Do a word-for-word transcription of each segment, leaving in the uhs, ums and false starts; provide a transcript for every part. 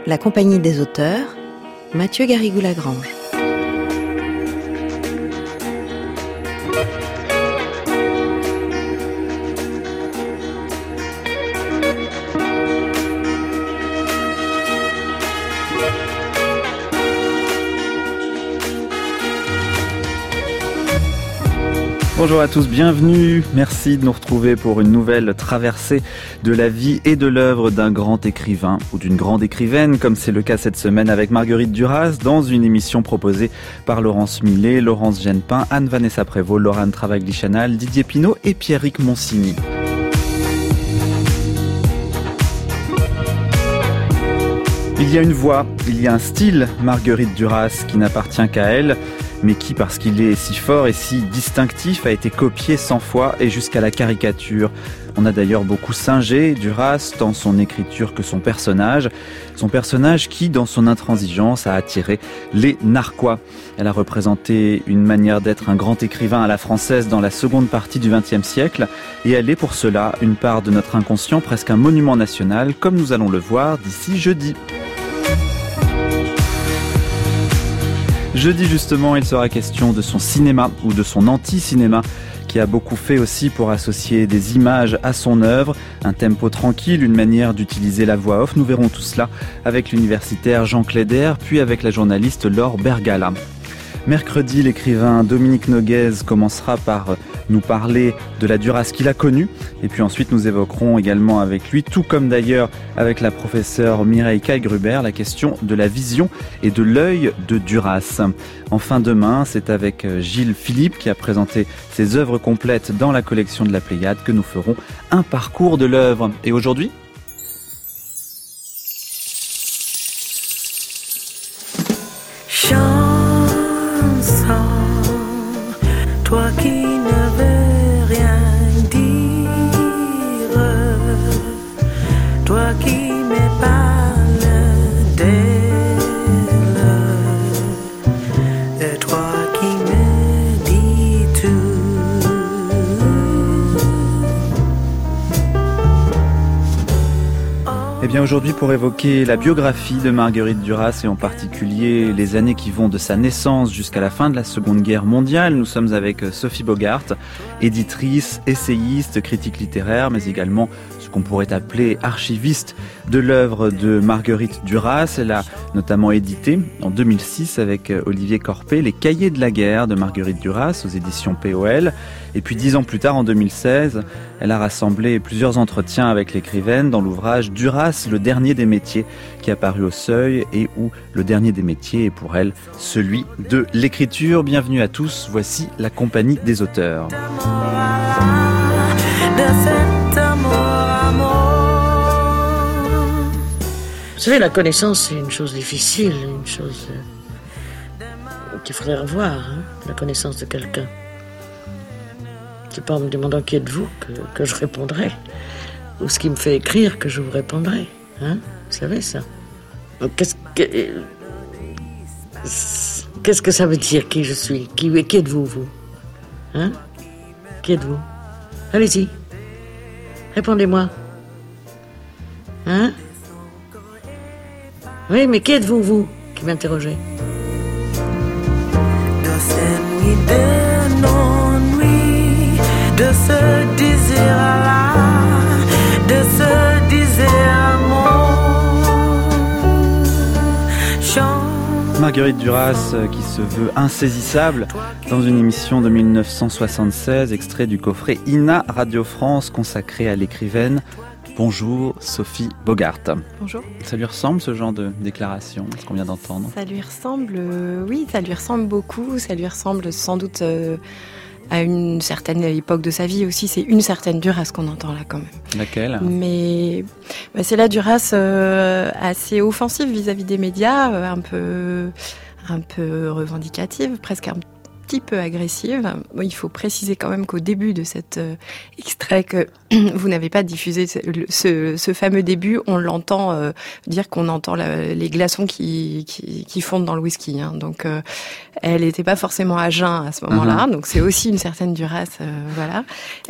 La Compagnie des auteurs, Mathieu Garrigou-Lagrange. Bonjour à tous, bienvenue. Merci de nous retrouver pour une nouvelle traversée de la vie et de l'œuvre d'un grand écrivain ou d'une grande écrivaine, comme c'est le cas cette semaine avec Marguerite Duras, dans une émission proposée par Laurence Millet, Laurence Genepin, Anne-Vanessa Prévost, Laurane Travagli-Chanal, Didier Pinault et Pierrick Monsigny. Il y a une voix, il y a un style, Marguerite Duras, qui n'appartient qu'à elle, mais qui, parce qu'il est si fort et si distinctif, a été copié cent fois et jusqu'à la caricature. On a d'ailleurs beaucoup singé Duras, tant son écriture que son personnage. Son personnage qui, dans son intransigeance, a attiré les narquois. Elle a représenté une manière d'être un grand écrivain à la française dans la seconde partie du vingtième siècle, et elle est pour cela une part de notre inconscient, presque un monument national, comme nous allons le voir d'ici jeudi. Jeudi justement, il sera question de son cinéma ou de son anti-cinéma qui a beaucoup fait aussi pour associer des images à son œuvre, un tempo tranquille, une manière d'utiliser la voix off. Nous verrons tout cela avec l'universitaire Jean Cléder, puis avec la journaliste Laure Bergala. Mercredi, l'écrivain Dominique Noguez commencera par nous parler de la Duras qu'il a connue. Et puis ensuite, nous évoquerons également avec lui, tout comme d'ailleurs avec la professeure Mireille Caille-Gruber, la question de la vision et de l'œil de Duras. Enfin, demain, c'est avec Gilles Philippe qui a présenté ses œuvres complètes dans la collection de la Pléiade que nous ferons un parcours de l'œuvre. Et aujourd'hui, toi qui ne veux rien dire, toi qui me parles d'elle, et toi qui me dis tout. Eh bien aujourd'hui, pour évoquer la biographie de Marguerite Duras et en particulier les années qui vont de sa naissance jusqu'à la fin de la Seconde Guerre mondiale, nous sommes avec Sophie Bogart, éditrice, essayiste, critique littéraire, mais également ce qu'on pourrait appeler archiviste de l'œuvre de Marguerite Duras. Elle a notamment édité en deux mille six avec Olivier Corpé les Cahiers de la guerre de Marguerite Duras aux éditions P O L. Et puis dix ans plus tard, en deux mille seize, elle a rassemblé plusieurs entretiens avec l'écrivaine dans l'ouvrage Duras, le dernier des métiers, qui a paru au Seuil et où le dernier des métiers est pour elle celui de l'écriture. Bienvenue à tous, voici la Compagnie des auteurs. Vous savez, la connaissance, c'est une chose difficile, une chose qu'il faudrait revoir, hein, la connaissance de quelqu'un. C'est pas en me demandant qui êtes-vous que, que je répondrai, ou ce qui me fait écrire que je vous répondrai. Hein, vous savez ça. Donc, qu'est-ce que, qu'est-ce que ça veut dire, qui je suis? Qui, qui êtes-vous, vous? Hein? Qui êtes-vous? Allez-y. Répondez-moi. Hein? Oui, mais qui êtes-vous, vous, qui m'interrogez? De cette nuit de non-nuit, de ce désir-là, de ce désir-amour. Marguerite Duras qui se veut insaisissable dans une émission de mille neuf cent soixante-seize, extrait du coffret I N A Radio France consacré à l'écrivaine. Bonjour Sophie Bogart. Bonjour. Ça lui ressemble ce genre de déclaration, ce qu'on vient d'entendre? Ça lui ressemble, euh, oui, ça lui ressemble beaucoup. Ça lui ressemble sans doute euh, à une certaine époque de sa vie aussi. C'est une certaine Duras qu'on entend là quand même. Laquelle? Mais bah, c'est la Duras euh, assez offensive vis-à-vis des médias, euh, un peu, un peu revendicative, presque un petit peu agressive. Bon, il faut préciser quand même qu'au début de cet euh, extrait que vous n'avez pas diffusé ce, ce, ce fameux début, on l'entend euh, dire qu'on entend la, les glaçons qui, qui, qui fondent dans le whisky. Hein. Donc, euh, elle n'était pas forcément à jeun à ce moment-là. Uh-huh. Donc, c'est aussi une certaine Duras, euh, voilà.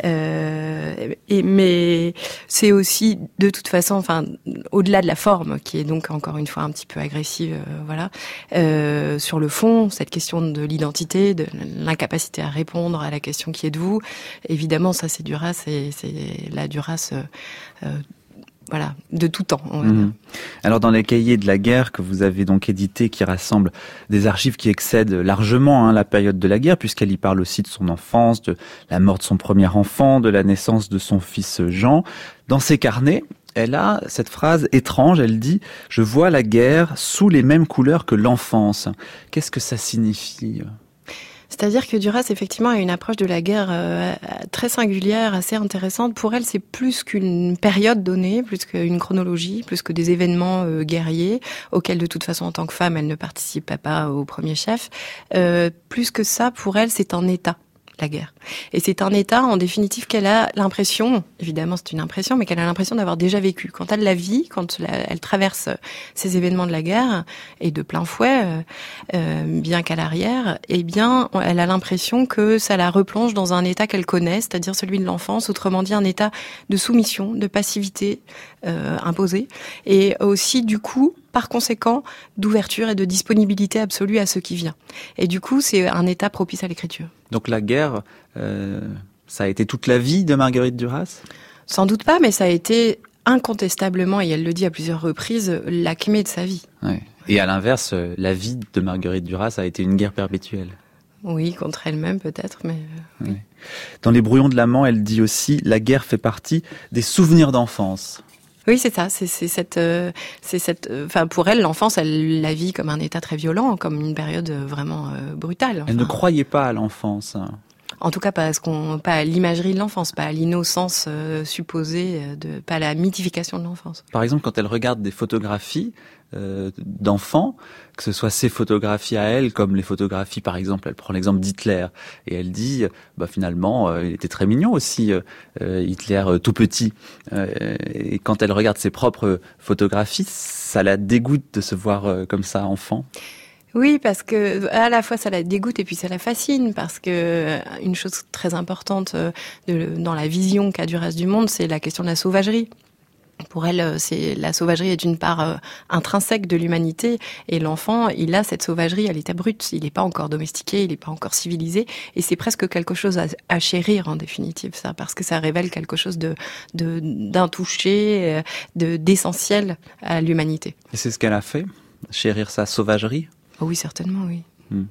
Euh, et mais c'est aussi, de toute façon, enfin, au-delà de la forme, qui est donc encore une fois un petit peu agressive, euh, voilà. Euh, sur le fond, cette question de l'identité, de l'incapacité à répondre à la question qui est de vous, évidemment, ça c'est Duras, et c'est la Duras, euh, euh, voilà, de tout temps. On va mmh. dire. Alors dans les cahiers de la guerre que vous avez donc édités, qui rassemblent des archives qui excèdent largement hein, la période de la guerre, puisqu'elle y parle aussi de son enfance, de la mort de son premier enfant, de la naissance de son fils Jean, dans ces carnets, elle a cette phrase étrange, elle dit « Je vois la guerre sous les mêmes couleurs que l'enfance ». Qu'est-ce que ça signifie ? C'est-à-dire que Duras, effectivement, a une approche de la guerre euh, très singulière, assez intéressante. Pour elle, c'est plus qu'une période donnée, plus qu'une chronologie, plus que des événements euh, guerriers, auxquels, de toute façon, en tant que femme, elle ne participait pas au premier chef. Euh, plus que ça, pour elle, c'est un état, la guerre. Et c'est un état, en définitive, qu'elle a l'impression, évidemment c'est une impression, mais qu'elle a l'impression d'avoir déjà vécu. Quand elle la vit, quand la, elle traverse ces événements de la guerre, et de plein fouet, euh, bien qu'à l'arrière, eh bien, elle a l'impression que ça la replonge dans un état qu'elle connaît, c'est-à-dire celui de l'enfance, autrement dit un état de soumission, de passivité euh, imposée, et aussi, du coup, par conséquent, d'ouverture et de disponibilité absolue à ce qui vient. Et du coup, c'est un état propice à l'écriture. Donc la guerre, euh, ça a été toute la vie de Marguerite Duras ? Sans doute pas, mais ça a été incontestablement, et elle le dit à plusieurs reprises, l'acmé de sa vie. Ouais. Et à l'inverse, la vie de Marguerite Duras a été une guerre perpétuelle. Oui, contre elle-même peut-être, mais... Euh, oui. Oui. Dans Les Brouillons de l'amant, elle dit aussi « La guerre fait partie des souvenirs d'enfance ». Oui, c'est ça. C'est, c'est cette, euh, c'est cette. Enfin, euh, pour elle, l'enfance, elle la vit comme un état très violent, comme une période vraiment euh, brutale. Enfin, elle ne croyait pas à l'enfance. En tout cas, pas à ce qu'on, pas à l'imagerie de l'enfance, pas à l'innocence euh, supposée, de, pas à la mythification de l'enfance. Par exemple, quand elle regarde des photographies euh, d'enfants, que ce soit ses photographies à elle, comme les photographies, par exemple, elle prend l'exemple d'Hitler, et elle dit, bah finalement, euh, il était très mignon aussi, euh, Hitler euh, tout petit. Euh, et quand elle regarde ses propres photographies, ça la dégoûte de se voir euh, comme ça, enfant. Oui, parce que à la fois ça la dégoûte et puis ça la fascine, parce que une chose très importante de, dans la vision qu'a Duras du monde, c'est la question de la sauvagerie. Pour elle, c'est la sauvagerie est une part euh, intrinsèque de l'humanité, et l'enfant, il a cette sauvagerie à l'état brut. Il n'est pas encore domestiqué, il n'est pas encore civilisé, et c'est presque quelque chose à, à chérir en définitive, ça, parce que ça révèle quelque chose de, de d'intouché, de d'essentiel à l'humanité. Et c'est ce qu'elle a fait, chérir sa sauvagerie. Oh oui, certainement, oui. Hmm.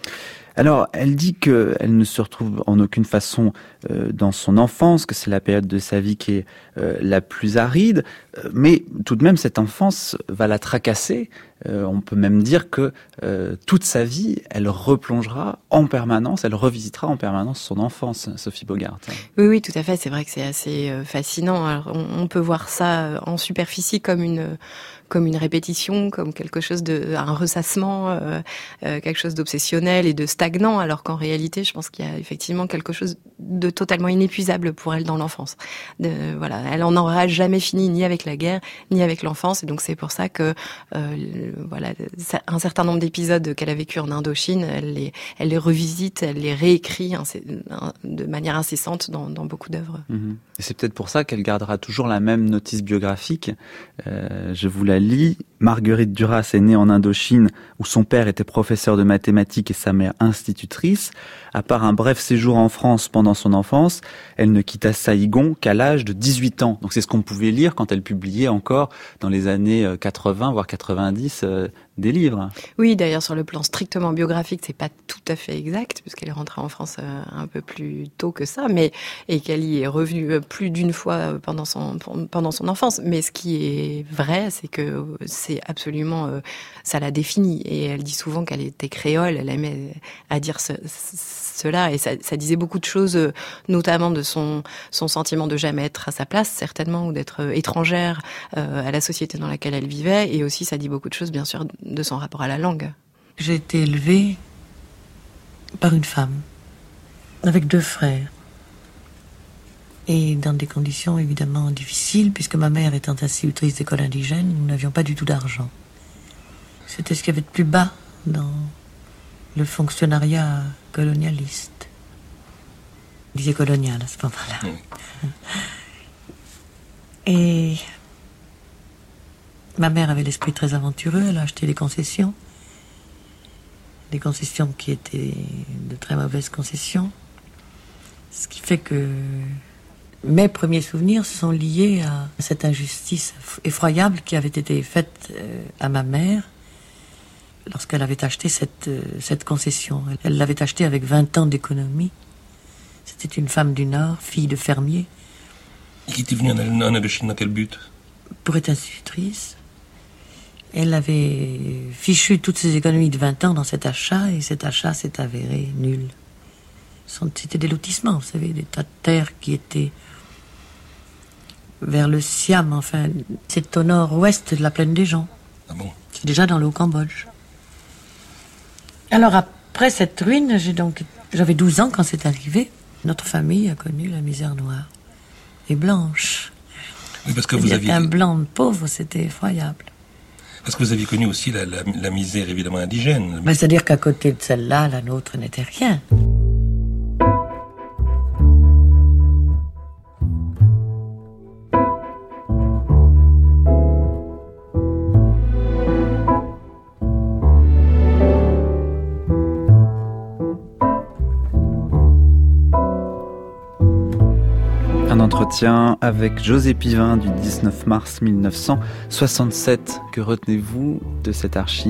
Alors, elle dit qu'elle ne se retrouve en aucune façon euh, dans son enfance, que c'est la période de sa vie qui est euh, la plus aride, euh, mais tout de même, cette enfance va la tracasser. Euh, on peut même dire que euh, toute sa vie, elle replongera en permanence, elle revisitera en permanence son enfance, Sophie Bogart. Oui, oui, tout à fait. C'est vrai que c'est assez euh, fascinant. Alors, on, on peut voir ça en superficie comme une... comme une répétition, comme quelque chose de, un ressassement, euh, euh, quelque chose d'obsessionnel et de stagnant, alors qu'en réalité, je pense qu'il y a effectivement quelque chose de totalement inépuisable pour elle dans l'enfance. De, voilà, elle en aura jamais fini ni avec la guerre, ni avec l'enfance, et donc c'est pour ça que, euh, voilà, un certain nombre d'épisodes qu'elle a vécu en Indochine, elle les, elle les revisite, elle les réécrit hein, de manière incessante dans, dans beaucoup d'œuvres. Mmh. Et c'est peut-être pour ça qu'elle gardera toujours la même notice biographique. Euh, je vous la lit. Marguerite Duras est née en Indochine, où son père était professeur de mathématiques et sa mère institutrice. À part un bref séjour en France pendant son enfance, elle ne quitta Saïgon qu'à l'âge de dix-huit ans. Donc c'est ce qu'on pouvait lire quand elle publiait encore dans les années quatre-vingts, voire quatre-vingt-dix, euh, des livres. Oui, d'ailleurs, sur le plan strictement biographique, c'est pas tout à fait exact, puisqu'elle est rentrée en France euh, un peu plus tôt que ça, mais et qu'elle y est revenue plus d'une fois pendant son pendant son enfance. Mais ce qui est vrai, c'est que c'est absolument euh, ça la définit. Et elle dit souvent qu'elle était créole. Elle aimait à dire ce, ce, cela, et ça, ça disait beaucoup de choses, notamment de son son sentiment de jamais être à sa place, certainement, ou d'être étrangère euh, à la société dans laquelle elle vivait. Et aussi, ça dit beaucoup de choses, bien sûr, de son rapport à la langue. J'ai été élevée par une femme, avec deux frères. Et dans des conditions évidemment difficiles, puisque ma mère étant institutrice d'école indigène, nous n'avions pas du tout d'argent. C'était ce qu'il y avait de plus bas dans le fonctionnariat colonialiste. Je disais colonial à ce moment-là. Oui. Et ma mère avait l'esprit très aventureux, elle a acheté des concessions. Des concessions qui étaient de très mauvaises concessions. Ce qui fait que mes premiers souvenirs sont liés à cette injustice effroyable qui avait été faite à ma mère lorsqu'elle avait acheté cette, cette concession. Elle l'avait achetée avec vingt ans d'économie. C'était une femme du Nord, fille de fermier. Et qui était venue en Indochine dans quel but? Pour être institutrice. Elle avait fichu toutes ses économies de vingt ans dans cet achat, et cet achat s'est avéré nul. C'était des lotissements, vous savez, des tas de terres qui étaient vers le Siam, enfin, c'est au nord-ouest de la plaine des Joncs. Ah bon? C'est déjà dans le Haut-Cambodge. Alors après cette ruine, j'ai donc, j'avais douze ans quand c'est arrivé. Notre famille a connu la misère noire et blanche. Oui, parce que vous aviez un blanc pauvre, c'était effroyable. Parce que vous aviez connu aussi la, la, la misère évidemment indigène. Ben, c'est-à-dire qu'à côté de celle-là, la nôtre n'était rien. Entretien avec José Pivin du dix-neuf mars mille neuf cent soixante-sept. Que retenez-vous de cette archive ?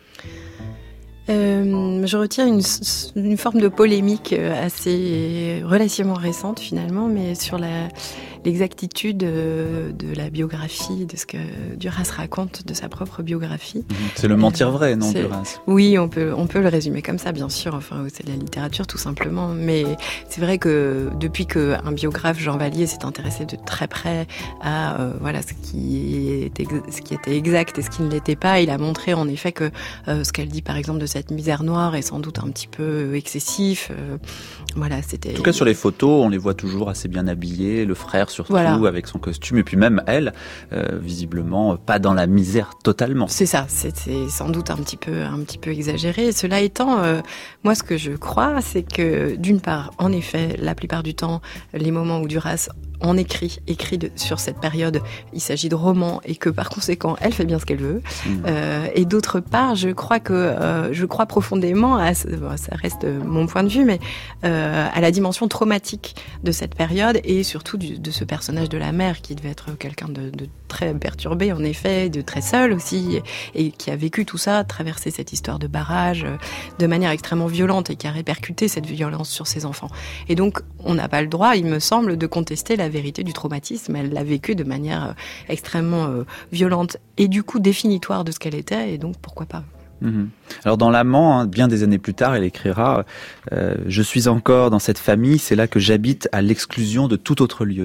Euh, je retiens une, une forme de polémique assez relativement récente finalement, mais sur la, l'exactitude de, de la biographie, de ce que Duras raconte de sa propre biographie. C'est le mentir vrai, non, c'est, Duras ? Oui, on peut, on peut le résumer comme ça, bien sûr. Enfin, c'est de la littérature tout simplement. Mais c'est vrai que depuis qu'un biographe, Jean Vallier, s'est intéressé de très près à euh, voilà ce qui était, ce qui était exact et ce qui ne l'était pas, il a montré en effet que euh, ce qu'elle dit par exemple de cette misère noire est sans doute un petit peu excessif. Euh, voilà, c'était. En tout cas, sur les photos, on les voit toujours assez bien habillés. Le frère surtout, voilà, avec son costume, et puis même elle, euh, visiblement pas dans la misère totalement. C'est ça, c'est, c'est sans doute un petit peu, un petit peu exagéré. Cela étant, euh, moi, ce que je crois, c'est que d'une part, en effet, la plupart du temps, les moments où Duras en écrit, écrit de, sur cette période, il s'agit de romans et que par conséquent, elle fait bien ce qu'elle veut. Mmh. Euh, et d'autre part, je crois que, euh, je crois profondément, à, ça reste mon point de vue, mais euh, à la dimension traumatique de cette période et surtout du, de ce personnage de la mère qui devait être quelqu'un de, de très perturbé en effet, de très seul aussi, et, et qui a vécu tout ça, traversé cette histoire de barrage de manière extrêmement violente et qui a répercuté cette violence sur ses enfants. Et donc, on n'a pas le droit, il me semble, de contester la vérité du traumatisme. Elle l'a vécu de manière euh, extrêmement euh, violente et du coup définitoire de ce qu'elle était, et donc pourquoi pas. Mmh. Alors dans L'Amant, hein, bien des années plus tard, elle écrira euh, « Je suis encore dans cette famille, c'est là que j'habite à l'exclusion de tout autre lieu ».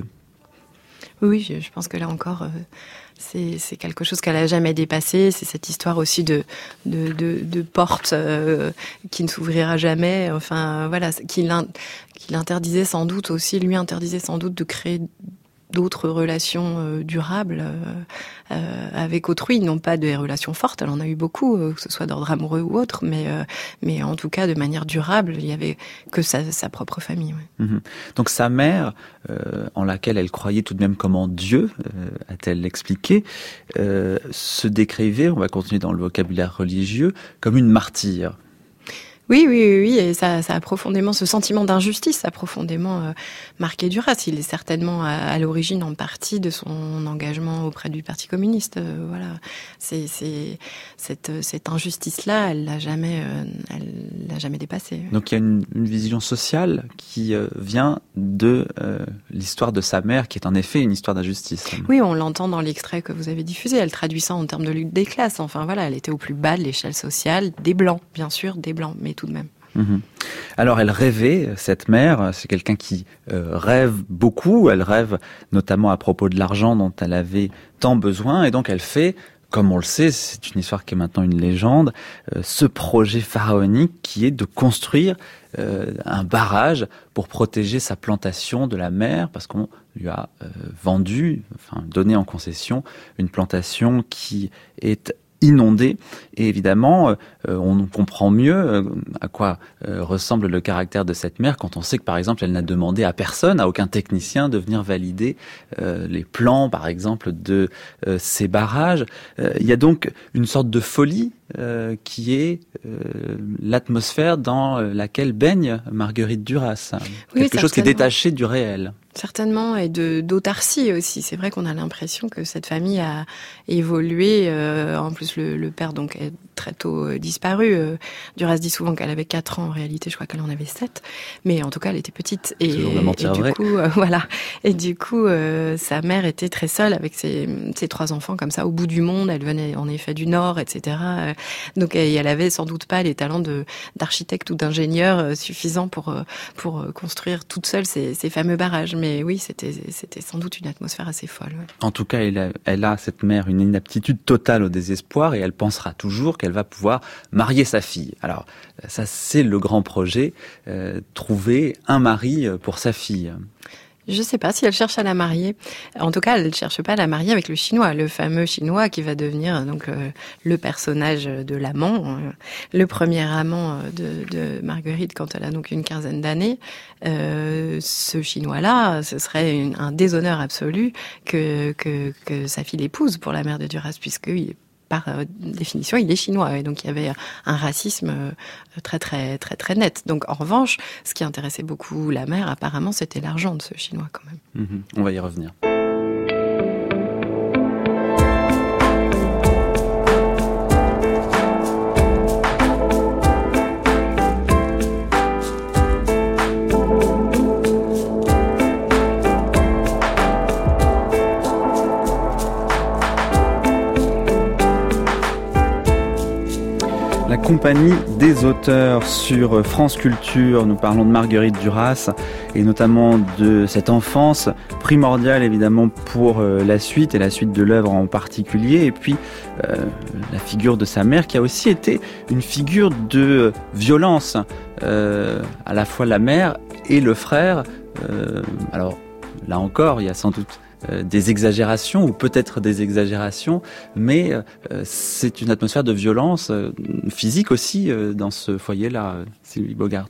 Oui, je, je pense que là encore, euh, c'est, c'est quelque chose qu'elle n'a jamais dépassé. C'est cette histoire aussi de, de, de, de porte euh, qui ne s'ouvrira jamais. Enfin, voilà, qui, l'in, qui l'interdisait sans doute aussi, lui interdisait sans doute de créer d'autres relations euh, durables euh, euh, avec autrui, non pas des relations fortes, elle en a eu beaucoup, euh, que ce soit d'ordre amoureux ou autre, mais, euh, mais en tout cas de manière durable, il y avait que sa, sa propre famille. Ouais. Mmh. Donc sa mère, euh, en laquelle elle croyait tout de même comme en Dieu, euh, a-t-elle expliqué, euh, se décrivait, on va continuer dans le vocabulaire religieux, comme une martyre. Oui, oui, oui, oui, et ça, ça a profondément, ce sentiment d'injustice, ça a profondément euh, marqué Duras. Il est certainement à, à l'origine en partie de son engagement auprès du Parti communiste. Euh, voilà, c'est, c'est cette, cette injustice-là, elle l'a jamais, euh, elle l'a jamais dépassée. Donc il y a une, une vision sociale qui euh, vient de euh, l'histoire de sa mère, qui est en effet une histoire d'injustice. Oui, on l'entend dans l'extrait que vous avez diffusé. Elle traduit ça en termes de lutte des classes. Enfin voilà, elle était au plus bas de l'échelle sociale, des blancs, bien sûr, des blancs, mais tout de même. Mmh. Alors elle rêvait, cette mère, c'est quelqu'un qui euh, rêve beaucoup, elle rêve notamment à propos de l'argent dont elle avait tant besoin, et donc elle fait comme on le sait, c'est une histoire qui est maintenant une légende, euh, ce projet pharaonique qui est de construire euh, un barrage pour protéger sa plantation de la mer, parce qu'on lui a euh, vendu, enfin donné en concession, une plantation qui est inondée. Et évidemment, euh, on comprend mieux euh, à quoi euh, ressemble le caractère de cette mère quand on sait que, par exemple, elle n'a demandé à personne, à aucun technicien, de venir valider euh, les plans, par exemple, de euh, ces barrages. Euh, il y a donc une sorte de folie euh, qui est euh, l'atmosphère dans laquelle baigne Marguerite Duras. Oui, Quelque chose qui est détaché du réel. Certainement, et de d'autarcie aussi. C'est vrai qu'on a l'impression que cette famille a évolué. Euh, en plus, le, le père donc est très tôt euh, disparu. Euh, Duras dit souvent qu'elle avait quatre ans. En réalité, je crois qu'elle en avait sept. Mais en tout cas, elle était petite. Et, et, et du vrai. coup, euh, voilà. Et du coup, euh, sa mère était très seule avec ses, ses trois enfants comme ça au bout du monde. Elle venait en effet du Nord, et cetera. Donc, elle, elle avait sans doute pas les talents de d'architecte ou d'ingénieur euh, suffisants pour euh, pour construire toute seule ces, ces fameux barrages. Mais oui, c'était c'était sans doute une atmosphère assez folle. Ouais. En tout cas, elle a, elle a, cette mère, une inaptitude totale au désespoir et elle pensera toujours qu'elle va pouvoir marier sa fille. Alors, ça, c'est le grand projet, euh, trouver un mari pour sa fille. Je sais pas si elle cherche à la marier. En tout cas, elle ne cherche pas à la marier avec le Chinois, le fameux Chinois qui va devenir donc euh, le personnage de l'amant, euh, le premier amant de, de Marguerite quand elle a donc une quinzaine d'années. Euh, ce Chinois-là, ce serait une, un déshonneur absolu que, que que sa fille l'épouse pour la mère de Duras, puisqu'il par définition, il est chinois, et donc il y avait un racisme très très très très net. Donc en revanche, ce qui intéressait beaucoup la mère, apparemment, c'était l'argent de ce Chinois quand même. Mmh, on va y revenir. La compagnie des auteurs sur France Culture. Nous parlons de Marguerite Duras et notamment de cette enfance primordiale évidemment pour la suite et la suite de l'œuvre en particulier. Et puis euh, la figure de sa mère qui a aussi été une figure de violence. Euh, à la fois la mère et le frère. Euh, alors là encore, il y a sans doute Euh, des exagérations ou peut-être des exagérations, mais euh, c'est une atmosphère de violence euh, physique aussi euh, dans ce foyer-là, euh, Sylvie Bogart.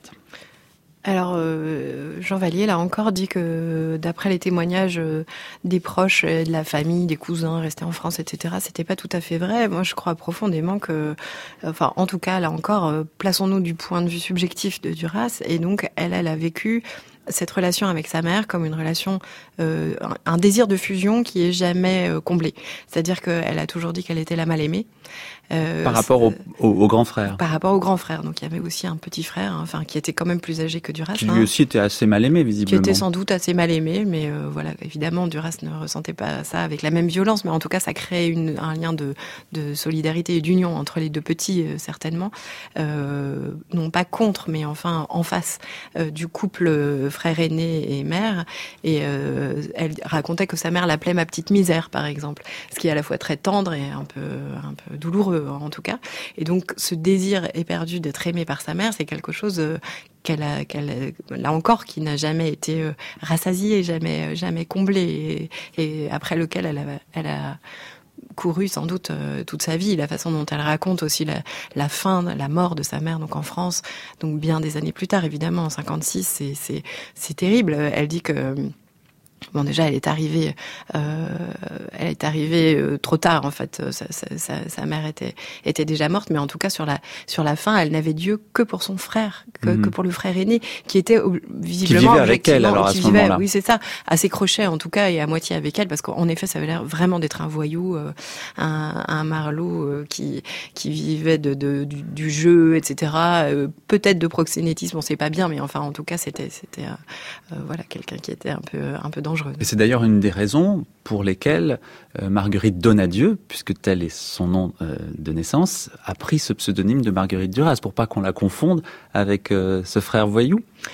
Alors, euh, Jean Vallier, là encore, dit que d'après les témoignages euh, des proches, euh, de la famille, des cousins restés en France, et cetera, c'était pas tout à fait vrai. Moi, je crois profondément que, enfin, en tout cas, là encore, euh, plaçons-nous du point de vue subjectif de Duras, et donc, elle, elle a vécu cette relation avec sa mère comme une relation, euh, un désir de fusion qui est jamais euh, comblé. C'est-à-dire qu'elle a toujours dit qu'elle était la mal aimée. Euh, par rapport au, au, au grand frère. Par rapport au grand frère. Donc il y avait aussi un petit frère, hein, enfin qui était quand même plus âgé que Duras. Qui lui hein, aussi était assez mal aimé, visiblement. Qui était sans doute assez mal aimé, mais euh, voilà, évidemment Duras ne ressentait pas ça avec la même violence, mais en tout cas ça crée une, un lien de, de solidarité et d'union entre les deux petits, euh, certainement. Euh, non pas contre, mais enfin en face euh, du couple frère aîné et mère. Et euh, elle racontait que sa mère l'appelait ma petite misère, par exemple, ce qui est à la fois très tendre et un peu, un peu douloureux en tout cas. Et donc ce désir éperdu d'être aimé par sa mère, c'est quelque chose qu'elle a, qu'elle, là encore, qui n'a jamais été rassasié, jamais, jamais comblé, et, et après lequel elle a, elle a couru sans doute euh, toute sa vie. La façon dont elle raconte aussi la, la fin, la mort de sa mère, donc en France, donc bien des années plus tard, évidemment, en cinquante-six, c'est, c'est, c'est terrible. Elle dit que bon, déjà, elle est arrivée, euh, elle est arrivée euh, trop tard en fait. Sa, sa, sa, sa mère était était déjà morte, mais en tout cas sur la sur la fin, elle n'avait Dieu que pour son frère, que, mmh. que pour le frère aîné, qui était visiblement qui vivait avec elle alors à qui ce vivait, moment-là. Oui, c'est ça, à ses crochets en tout cas et à moitié avec elle, parce qu'en effet, ça avait l'air vraiment d'être un voyou, euh, un, un marlot euh, qui qui vivait de, de du, du jeu, et cetera. Euh, peut-être de proxénétisme, on sait pas bien, mais enfin, en tout cas, c'était c'était euh, euh, voilà quelqu'un qui était un peu un peu dangereux. Et c'est d'ailleurs une des raisons pour lesquelles euh, Marguerite Donadieu, puisque tel est son nom euh, de naissance, a pris ce pseudonyme de Marguerite Duras, pour pas qu'on la confonde avec euh, ce frère voyou.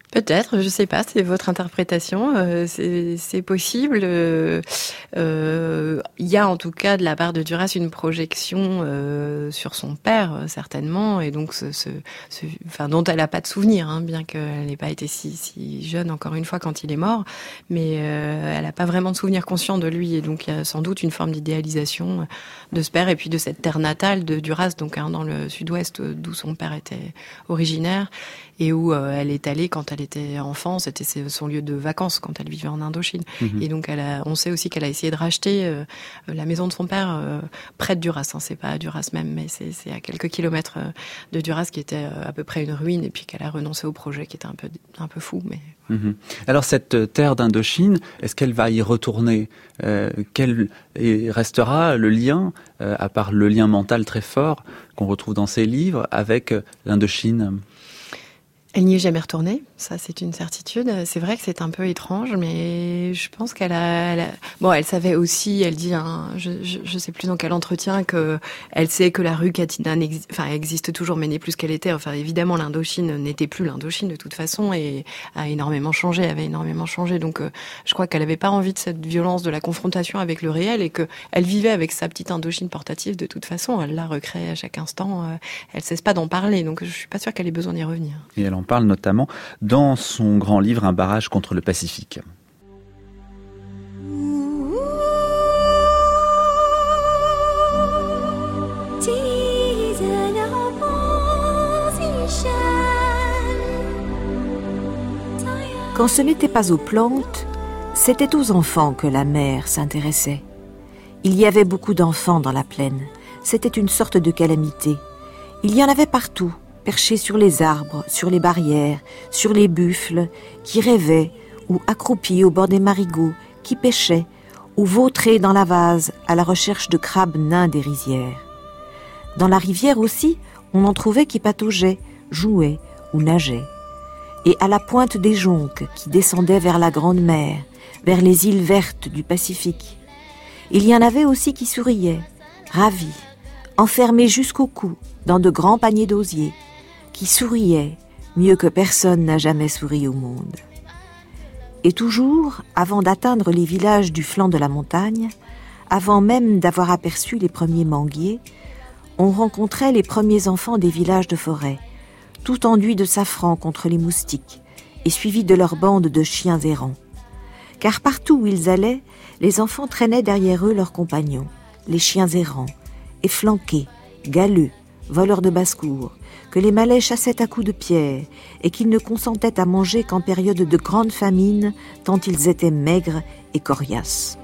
Peut-être, je sais pas, c'est votre interprétation, euh, c'est, c'est possible. Euh, euh, il y a en tout cas de la part de Duras une projection euh, sur son père, certainement, et donc ce, ce, ce, enfin, dont elle n'a pas de souvenir, hein, bien qu'elle n'ait pas été si, si jeune, encore une fois, quand il est mort, mais euh, elle n'a pas vraiment de souvenir conscient de lui, et donc il y a sans doute une forme d'idéalisation de ce père, et puis de cette terre natale de Duras, donc hein, dans le sud-ouest, d'où son père était originaire, et où euh, elle est allée quand elle était enfant, c'était son lieu de vacances quand elle vivait en Indochine. Mmh. Et donc elle a, on sait aussi qu'elle a essayé de racheter euh, la maison de son père euh, près de Duras, hein, c'est pas à Duras même, mais c'est, c'est à quelques kilomètres de Duras, qui était euh, à peu près une ruine, et puis qu'elle a renoncé au projet, qui était un peu, un peu fou. Mais... Mmh. Alors cette terre d'Indochine, est-ce qu'elle va y retourner? euh, Quel restera le lien, euh, à part le lien mental très fort qu'on retrouve dans ses livres, avec l'Indochine? Elle n'y est jamais retournée, ça c'est une certitude. C'est vrai que c'est un peu étrange, mais je pense qu'elle a, elle a... bon, elle savait aussi, elle dit, hein, je, je, je sais plus dans quel entretien, que elle sait que la rue Katina n'existe, enfin, existe toujours, mais n'est plus ce qu'elle était. Enfin, évidemment, l'Indochine n'était plus l'Indochine de toute façon, et a énormément changé, avait énormément changé. Donc, euh, je crois qu'elle avait pas envie de cette violence, de la confrontation avec le réel, et que elle vivait avec sa petite Indochine portative de toute façon. Elle la recrée à chaque instant. Euh, elle cesse pas d'en parler, donc je suis pas sûre qu'elle ait besoin d'y revenir. Et elle en parle notamment dans son grand livre Un barrage contre le Pacifique. Quand ce n'était pas aux plantes, c'était aux enfants que la mère s'intéressait. Il y avait beaucoup d'enfants dans la plaine. C'était une sorte de calamité. Il y en avait partout, perchés sur les arbres, sur les barrières, sur les buffles, qui rêvaient, ou accroupis au bord des marigots, qui pêchaient, ou vautrés dans la vase à la recherche de crabes nains des rizières. Dans la rivière aussi, on en trouvait qui pataugeaient, jouaient ou nageaient. Et à la pointe des jonques qui descendaient vers la grande mer, vers les îles vertes du Pacifique. Il y en avait aussi qui souriaient, ravis, enfermés jusqu'au cou dans de grands paniers d'osier, qui souriaient mieux que personne n'a jamais souri au monde. Et toujours, avant d'atteindre les villages du flanc de la montagne, avant même d'avoir aperçu les premiers manguiers, on rencontrait les premiers enfants des villages de forêt, tout enduits de safran contre les moustiques, et suivis de leurs bandes de chiens errants. Car partout où ils allaient, les enfants traînaient derrière eux leurs compagnons, les chiens errants, efflanqués, galeux, voleurs de basse-cour, que les Malais chassaient à coups de pierre et qu'ils ne consentaient à manger qu'en période de grande famine, tant ils étaient maigres et coriaces.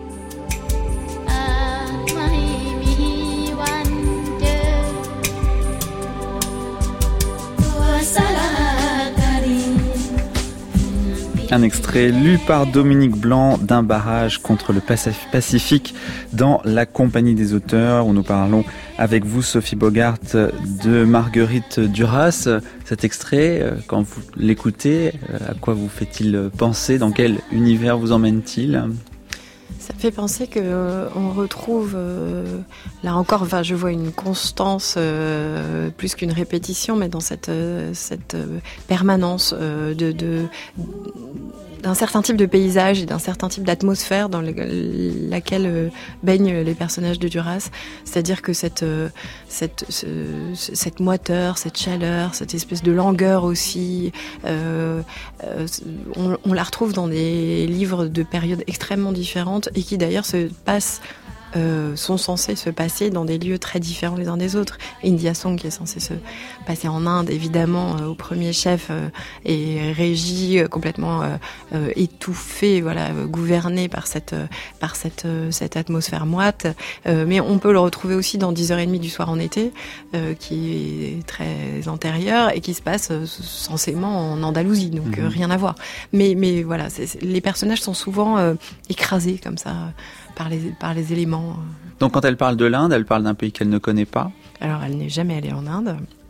Un extrait lu par Dominique Blanc d'Un barrage contre le Pacifique dans la Compagnie des auteurs, où nous parlons avec vous, Sophie Bogart, de Marguerite Duras. Cet extrait, quand vous l'écoutez, à quoi vous fait-il penser? Dans quel univers vous emmène-t-il? Ça me fait penser que euh, on retrouve euh, là encore, enfin, je vois une constance euh, plus qu'une répétition, mais dans cette euh, cette euh, permanence euh, de, de d'un certain type de paysage et d'un certain type d'atmosphère dans le, laquelle euh, baignent les personnages de Duras. C'est-à-dire que cette euh, cette ce, cette moiteur, cette chaleur, cette espèce de langueur aussi, euh, euh, on, on la retrouve dans des livres de périodes extrêmement différentes, et qui d'ailleurs se passent, euh, sont censés se passer dans des lieux très différents les uns des autres. India Song, qui est censé se passer en Inde, évidemment, euh, au premier chef, euh, et régi, euh, complètement euh, euh, étouffé, voilà, euh, gouverné par cette euh, par cette euh, cette atmosphère moite. Euh, mais on peut le retrouver aussi dans dix heures trente du soir en été, euh, qui est très antérieur et qui se passe euh, censément en Andalousie, donc mmh. euh, rien à voir. Mais mais voilà, c'est, c'est, les personnages sont souvent euh, écrasés comme ça par les, par les éléments. Donc quand elle parle de l'Inde, elle parle d'un pays qu'elle ne connaît pas? Alors elle n'est jamais allée en Inde.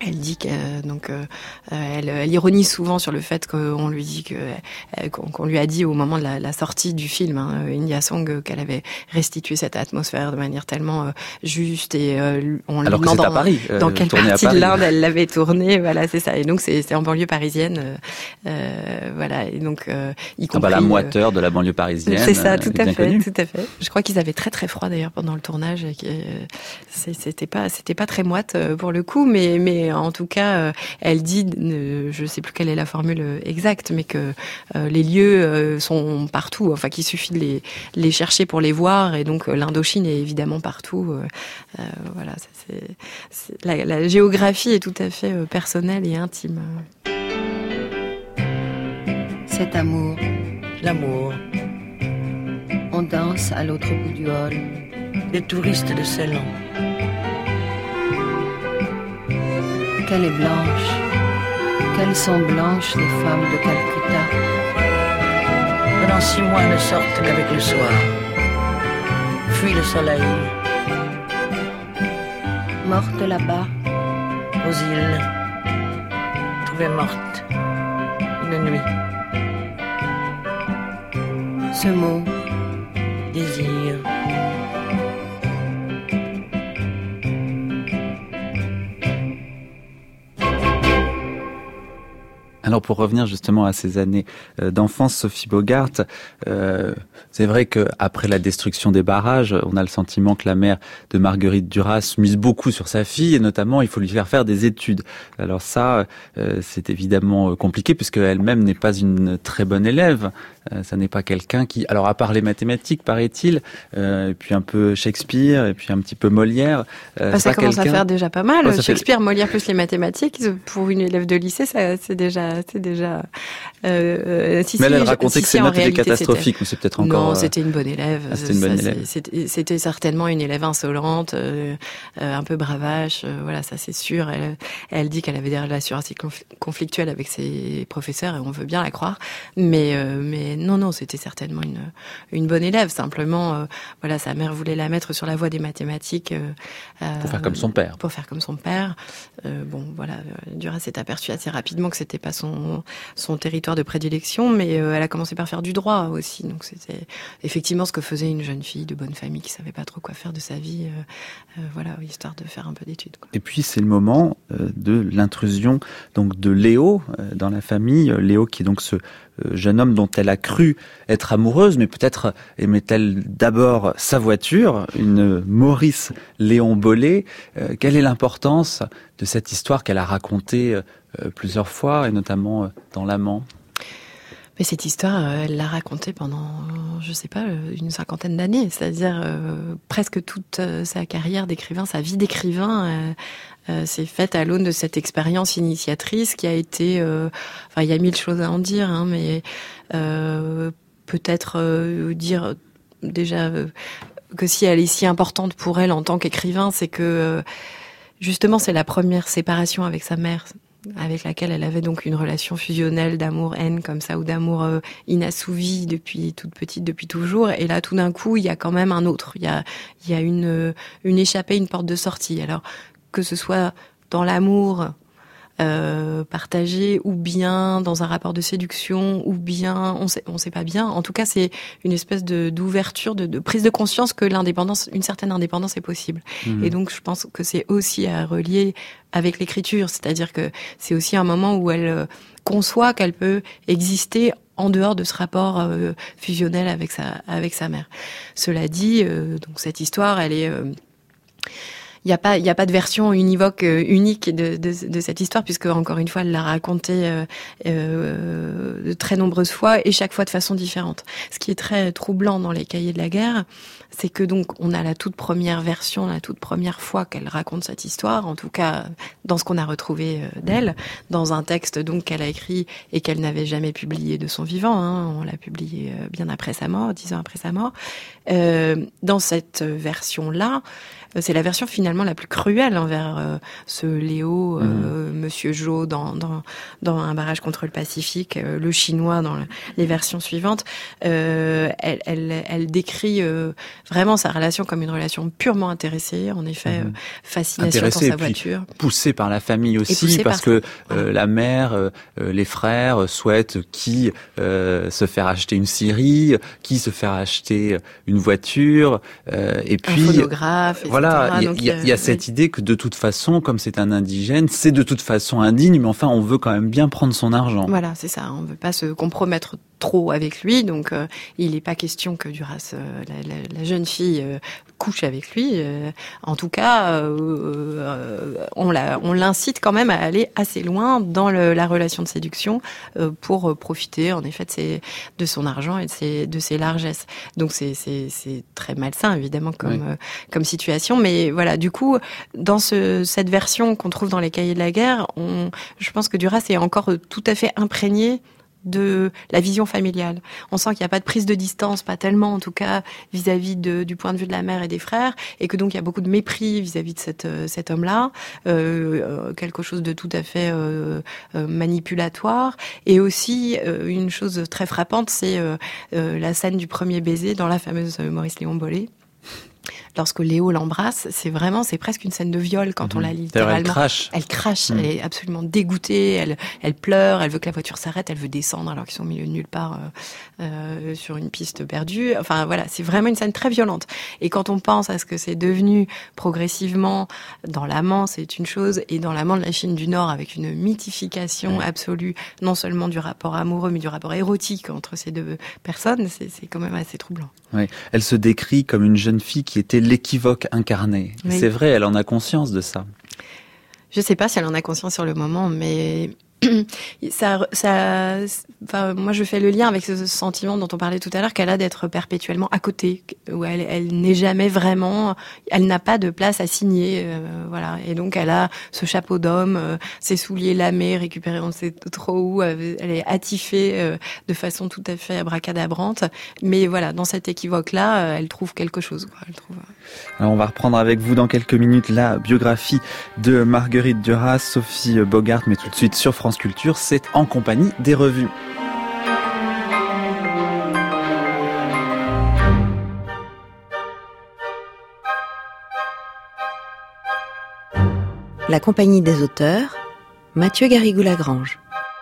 Elle dit que euh, donc euh, elle, elle ironise souvent sur le fait qu'on lui dit que euh, qu'on, qu'on lui a dit au moment de la, la sortie du film hein, India Song euh, qu'elle avait restitué cette atmosphère de manière tellement euh, juste et euh, on lui Alors que demande c'est à dans, Paris, euh, dans quelle tourné à partie Paris. de l'Inde elle l'avait tourné. Voilà, c'est ça. Et donc c'est, c'est en banlieue parisienne. Euh, euh, voilà. Et donc euh, y compris ah bah, la moiteur euh, de la banlieue parisienne. C'est ça, tout à fait, connue. tout à fait. Je crois qu'ils avaient très très froid d'ailleurs pendant le tournage. Et que, euh, c'était pas c'était pas très moite euh, pour le coup, mais mais en tout cas. Euh, Elle dit, euh, je sais plus quelle est la formule exacte, mais que euh, les lieux euh, sont partout, enfin qu'il suffit de les, les chercher pour les voir, et donc euh, l'Indochine est évidemment partout. Euh, euh, voilà, ça, c'est, c'est, la, la géographie est tout à fait euh, personnelle et intime. Cet amour, L'amour, on danse à l'autre bout du hall. les touristes de Ceylan. Qu'elle est blanche, qu'elles sont blanches les femmes de Calcutta. Pendant six mois, elles ne sortent qu'avec le soir. Fuient le soleil Morte là-bas, aux îles, trouvées mortes une nuit. ce mot, Désir, Alors pour revenir justement à ces années d'enfance, Sophie Bogart, euh, c'est vrai qu'après la destruction des barrages, on a le sentiment que la mère de Marguerite Duras mise beaucoup sur sa fille, et notamment il faut lui faire faire des études. Alors ça, euh, c'est évidemment compliqué puisqu'elle-même n'est pas une très bonne élève. Euh, ça n'est pas quelqu'un qui, alors à part les mathématiques, paraît-il, euh, et puis un peu Shakespeare, et puis un petit peu Molière. Euh, bah, ça pas commence à quelqu'un... faire déjà pas mal. Ouais, Shakespeare, fait... Molière plus les mathématiques, pour une élève de lycée, ça, c'est déjà, c'est déjà. Euh, si, mais elle, si, elle racontait si, que ses si, notes étaient réalité, catastrophiques, ou c'est peut-être encore. Non, c'était une bonne élève. Ah, c'était une bonne ça, élève. C'était, c'était certainement une élève insolente, euh, euh, un peu bravache. Euh, voilà, ça c'est sûr. Elle, elle dit qu'elle avait des relations assez conflictuelles avec ses professeurs, et on veut bien la croire. Mais, euh, mais non, non, c'était certainement une une bonne élève. Simplement, euh, voilà, sa mère voulait la mettre sur la voie des mathématiques. Euh, pour faire comme son père. Pour faire comme son père. Euh, bon, voilà, Duras s'est aperçue assez rapidement que c'était pas son son territoire de prédilection, mais euh, elle a commencé par faire du droit aussi. Donc c'était effectivement ce que faisait une jeune fille de bonne famille qui savait pas trop quoi faire de sa vie. Euh, euh, voilà, histoire de faire un peu d'études, quoi. Et puis c'est le moment euh, de l'intrusion donc de Léo euh, dans la famille. Léo qui est donc ce euh, jeune homme dont elle a cru être amoureuse, mais peut-être aimait-elle d'abord sa voiture, une Maurice Léon Bollé. Euh, quelle est l'importance de cette histoire qu'elle a racontée euh, plusieurs fois, et notamment euh, dans L'Amant? Mais cette histoire, elle l'a racontée pendant, je sais pas, une cinquantaine d'années. C'est-à-dire euh, presque toute sa carrière d'écrivain, sa vie d'écrivain, euh, euh, s'est faite à l'aune de cette expérience initiatrice qui a été... Euh, enfin, il y a mille choses à en dire, hein, mais euh, peut-être euh, dire déjà euh, que si elle est si importante pour elle en tant qu'écrivain, c'est que euh, justement c'est la première séparation avec sa mère, avec laquelle elle avait donc une relation fusionnelle d'amour-haine comme ça, ou d'amour euh, inassouvi depuis toute petite, depuis toujours. Et là, tout d'un coup, il y a quand même un autre. Il y a, il y a une, une échappée, une porte de sortie. Alors, que ce soit dans l'amour euh, partagé, ou bien dans un rapport de séduction, ou bien, on sait, on sait pas bien. En tout cas, c'est une espèce de, d'ouverture, de, de prise de conscience que l'indépendance, une certaine indépendance est possible. Mmh. Et donc, je pense que c'est aussi à relier avec l'écriture, c'est-à-dire que c'est aussi un moment où elle conçoit qu'elle peut exister en dehors de ce rapport euh, fusionnel avec sa avec sa mère. Cela dit, euh, donc cette histoire, elle est euh, il n'y a pas, il y a pas de version univoque, euh, unique de, de, de cette histoire, puisque encore une fois, elle l'a racontée euh, euh, de très nombreuses fois, et chaque fois de façon différente. Ce qui est très troublant dans les cahiers de la guerre, c'est que donc on a la toute première version, la toute première fois qu'elle raconte cette histoire, en tout cas dans ce qu'on a retrouvé d'elle, dans un texte donc qu'elle a écrit et qu'elle n'avait jamais publié de son vivant. Hein, on l'a publié bien après sa mort, dix ans après sa mort. Euh, dans cette version-là, c'est la version finalement finalement la plus cruelle envers euh, ce Léo, euh, mmh. Monsieur Jo dans, dans, dans Un barrage contre le Pacifique, euh, le chinois dans le, les versions suivantes. Euh, elle, elle, elle décrit euh, vraiment sa relation comme une relation purement intéressée, en effet, mmh. euh, fascination intéressée pour sa voiture. Poussée par la famille aussi, parce que sa... euh, la mère, euh, les frères souhaitent qui euh, se faire acheter une scierie, qui se faire acheter une voiture, euh, et puis... Un phonographe, et cetera. Voilà, il y, y, y a cette oui. idée que de toute façon, comme c'est un indigène, c'est de toute façon indigne, mais enfin, on veut quand même bien prendre son argent. Voilà, c'est ça. On veut pas se compromettre trop avec lui, donc euh, il n'est pas question que Duras, euh, la, la, la jeune fille, euh, couche avec lui. Euh, en tout cas, euh, euh, on, la, on l'incite quand même à aller assez loin dans le, la relation de séduction euh, pour euh, profiter, en effet, de, ses, de son argent et de ses, de ses largesses. Donc c'est, c'est, c'est très malsain, évidemment, comme, oui. euh, comme situation. Mais voilà, du coup, dans ce, cette version qu'on trouve dans les Cahiers de la guerre, on, je pense que Duras est encore tout à fait imprégné de la vision familiale. On sent qu'il n'y a pas de prise de distance, pas tellement en tout cas vis-à-vis de, du point de vue de la mère et des frères, et que donc il y a beaucoup de mépris vis-à-vis de cette, cet homme-là, euh, quelque chose de tout à fait euh, euh, manipulatoire, et aussi euh, une chose très frappante, c'est euh, euh, la scène du premier baiser dans la fameuse Maurice Léon Bollée. Lorsque Léo l'embrasse, c'est vraiment, c'est presque une scène de viol quand mmh. on la lit littéralement. Elle crache. Elle crache, mmh. elle est absolument dégoûtée, elle, elle pleure, elle veut que la voiture s'arrête, elle veut descendre alors qu'ils sont au milieu de nulle part euh, euh, sur une piste perdue. Enfin voilà, c'est vraiment une scène très violente. Et quand on pense à ce que c'est devenu progressivement dans l'amant, c'est une chose, et dans l'amant de la Chine du Nord, avec une mythification mmh. absolue, non seulement du rapport amoureux, mais du rapport érotique entre ces deux personnes, c'est, c'est quand même assez troublant. Oui. Elle se décrit comme une jeune fille qui était l'équivoque incarné. Oui. C'est vrai, elle en a conscience de ça. Je ne sais pas si elle en a conscience sur le moment, mais ça, ça, enfin, moi je fais le lien avec ce sentiment dont on parlait tout à l'heure, qu'elle a d'être perpétuellement à côté, où elle, elle n'est jamais vraiment, elle n'a pas de place à signer, euh, voilà. Et donc elle a ce chapeau d'homme, euh, ses souliers lamés, récupérés on ne sait trop où, euh, elle est attifée euh, de façon tout à fait abracadabrante. Mais voilà, dans cet équivoque-là, euh, elle trouve quelque chose, quoi. Elle trouve. Alors on va reprendre avec vous dans quelques minutes la biographie de Marguerite Duras, Sophie Bogart, mais tout de suite sur France Culture, c'est en compagnie des revues. La compagnie des auteurs, Mathieu Garrigou-Lagrange.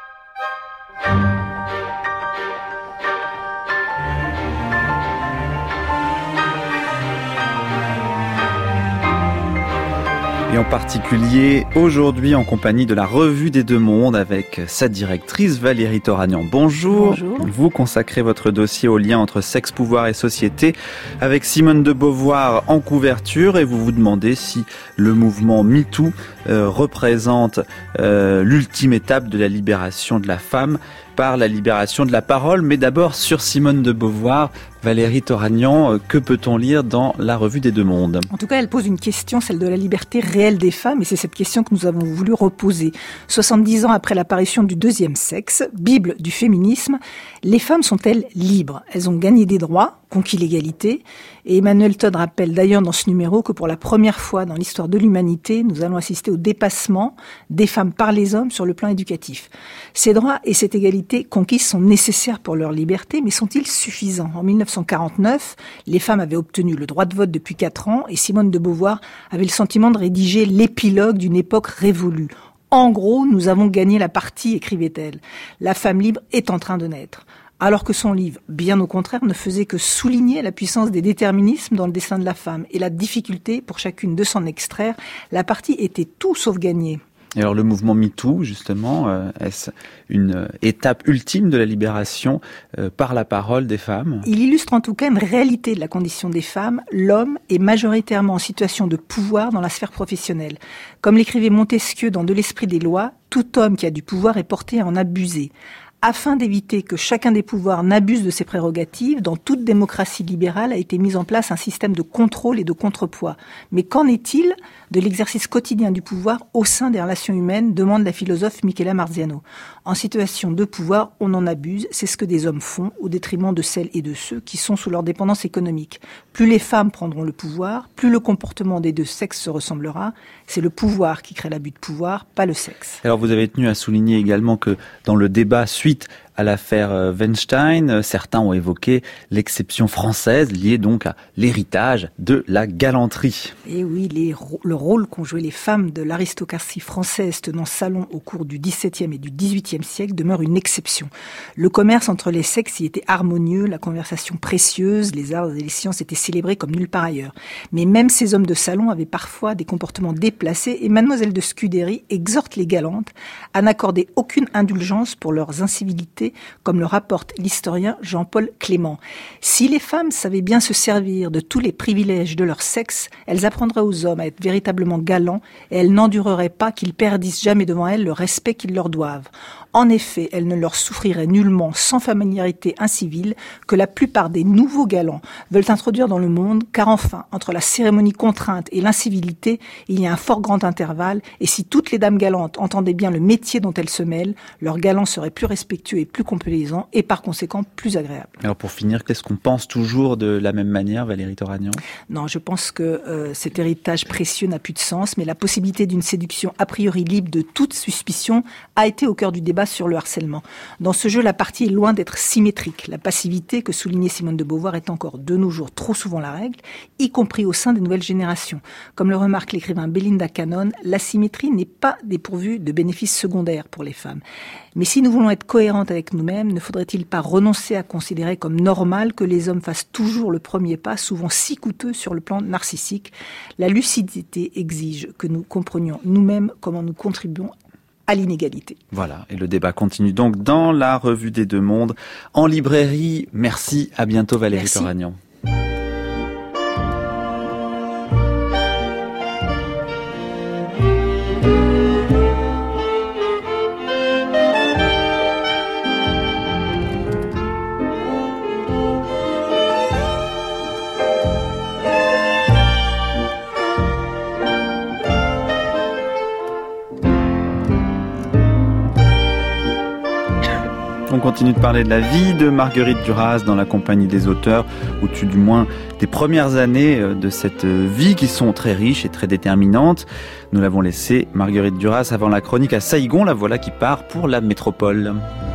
Et en particulier aujourd'hui en compagnie de la Revue des Deux Mondes avec sa directrice Valérie Toragnan. Bonjour. Bonjour. Vous consacrez votre dossier au lien entre sexe, pouvoir et société avec Simone de Beauvoir en couverture et vous vous demandez si le mouvement MeToo euh, représente euh, l'ultime étape de la libération de la femme par la libération de la parole. Mais d'abord sur Simone de Beauvoir, Valérie Toragnan, que peut-on lire dans la Revue des Deux Mondes ? En tout cas, elle pose une question, celle de la liberté réelle des femmes, et c'est cette question que nous avons voulu reposer. soixante-dix ans après l'apparition du deuxième sexe, Bible du féminisme, les femmes sont-elles libres ? Elles ont gagné des droits, conquis l'égalité, et Emmanuel Todd rappelle d'ailleurs dans ce numéro que pour la première fois dans l'histoire de l'humanité, nous allons assister au dépassement des femmes par les hommes sur le plan éducatif. Ces droits et cette égalité conquise sont nécessaires pour leur liberté, mais sont-ils suffisants ? En mille neuf cent quarante-neuf, les femmes avaient obtenu le droit de vote depuis quatre ans et Simone de Beauvoir avait le sentiment de rédiger l'épilogue d'une époque révolue. En gros, nous avons gagné la partie, écrivait-elle. La femme libre est en train de naître. Alors que son livre, bien au contraire, ne faisait que souligner la puissance des déterminismes dans le destin de la femme et la difficulté pour chacune de s'en extraire, la partie était tout sauf gagnée. Et alors le mouvement MeToo, justement, euh, est-ce une étape ultime de la libération euh, par la parole des femmes ? Il illustre en tout cas une réalité de la condition des femmes. L'homme est majoritairement en situation de pouvoir dans la sphère professionnelle. Comme l'écrivait Montesquieu dans De l'esprit des lois, tout homme qui a du pouvoir est porté à en abuser. Afin d'éviter que chacun des pouvoirs n'abuse de ses prérogatives, dans toute démocratie libérale a été mis en place un système de contrôle et de contrepoids. Mais qu'en est-il de l'exercice quotidien du pouvoir au sein des relations humaines, demande la philosophe Michela Marziano. En situation de pouvoir, on en abuse, c'est ce que des hommes font, au détriment de celles et de ceux qui sont sous leur dépendance économique. Plus les femmes prendront le pouvoir, plus le comportement des deux sexes se ressemblera. C'est le pouvoir qui crée l'abus de pouvoir, pas le sexe. Alors vous avez tenu à souligner également que dans le débat suite à l'affaire Weinstein, certains ont évoqué l'exception française liée donc à l'héritage de la galanterie. Et oui, les, le rôle qu'ont joué les femmes de l'aristocratie française tenant salon au cours du dix-septième et du dix-huitième siècle demeure une exception. Le commerce entre les sexes y était harmonieux, la conversation précieuse, les arts et les sciences étaient célébrés comme nulle part ailleurs. Mais même ces hommes de salon avaient parfois des comportements déplacés et Mademoiselle de Scudéry exhorte les galantes à n'accorder aucune indulgence pour leurs incivilités, comme le rapporte l'historien Jean-Paul Clément. Si les femmes savaient bien se servir de tous les privilèges de leur sexe, elles apprendraient aux hommes à être véritablement galants et elles n'endureraient pas qu'ils perdissent jamais devant elles le respect qu'ils leur doivent. En effet, elles ne leur souffriraient nullement, sans familiarité incivile, que la plupart des nouveaux galants veulent introduire dans le monde, car enfin, entre la cérémonie contrainte et l'incivilité, il y a un fort grand intervalle, et si toutes les dames galantes entendaient bien le métier dont elles se mêlent, leurs galants seraient plus respectueux et plus complaisants, et par conséquent plus agréables. Alors pour finir, qu'est-ce qu'on pense toujours de la même manière, Valérie Toragnan ? Non, je pense que euh, cet héritage précieux n'a plus de sens, mais la possibilité d'une séduction a priori libre de toute suspicion a été au cœur du débat sur le harcèlement. Dans ce jeu, la partie est loin d'être symétrique. La passivité que soulignait Simone de Beauvoir est encore de nos jours trop souvent la règle, y compris au sein des nouvelles générations. Comme le remarque l'écrivain Belinda Cannon, l'asymétrie n'est pas dépourvue de bénéfices secondaires pour les femmes. Mais si nous voulons être cohérentes avec nous-mêmes, ne faudrait-il pas renoncer à considérer comme normal que les hommes fassent toujours le premier pas, souvent si coûteux sur le plan narcissique ? La lucidité exige que nous comprenions nous-mêmes comment nous contribuons à l'inégalité. Voilà, et le débat continue donc dans la Revue des Deux Mondes, en librairie. Merci, à bientôt Valérie Merci. Toragnan. On continue de parler de la vie de Marguerite Duras dans la compagnie des auteurs, ou tout du moins des premières années de cette vie qui sont très riches et très déterminantes. Nous l'avons laissée, Marguerite Duras, avant la chronique à Saïgon. La voilà qui part pour la métropole.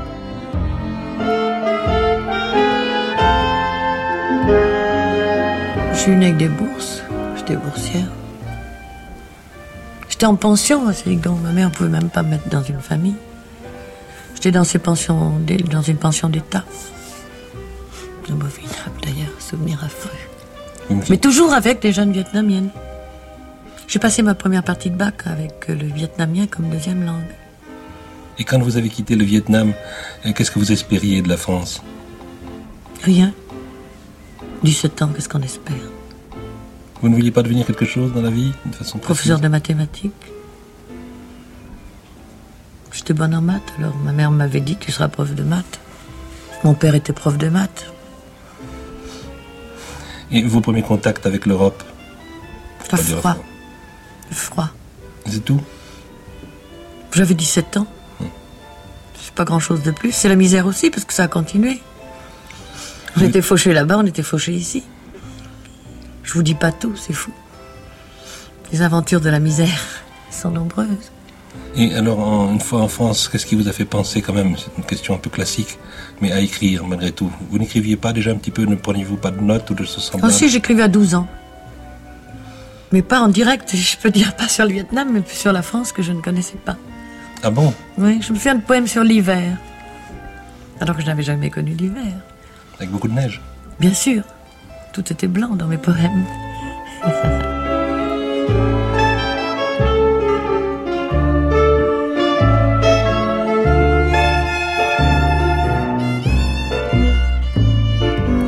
Je suis née avec des bourses. J'étais boursière. J'étais en pension à Saïgon. Ma mère ne pouvait même pas me mettre dans une famille. J'étais dans, ces pensions, dans une pension d'État. Abominable d'ailleurs, souvenir affreux. Mmh. Mais toujours avec des jeunes vietnamiennes. J'ai passé ma première partie de bac avec le vietnamien comme deuxième langue. Et quand vous avez quitté le Vietnam, qu'est-ce que vous espériez de la France ? Rien. dix-sept ans, qu'est-ce qu'on espère ? Vous ne vouliez pas devenir quelque chose dans la vie, de façon précise ? Professeur de mathématiques. J'étais bonne en maths, alors ma mère m'avait dit tu seras prof de maths. Mon père était prof de maths. Et vos premiers contacts avec l'Europe ? Le froid. Le froid. C'est tout ? J'avais dix-sept ans. Hum. C'est pas grand-chose de plus. C'est la misère aussi, parce que ça a continué. On oui. était fauchés là-bas, on était fauchés ici. Je vous dis pas tout, c'est fou. Les aventures de la misère sont nombreuses. Et alors, en, une fois en France, qu'est-ce qui vous a fait penser quand même, c'est une question un peu classique, mais à écrire malgré tout ? Vous n'écriviez pas déjà un petit peu, ne preniez-vous pas de notes ou de ce semblable ? Oh si, j'écrivais à douze ans. Mais pas en direct, je peux dire pas sur le Vietnam, mais sur la France que je ne connaissais pas. Ah bon ? Oui, je me souviens de poèmes sur l'hiver. Alors que je n'avais jamais connu l'hiver. Avec beaucoup de neige ? Bien sûr. Tout était blanc dans mes poèmes.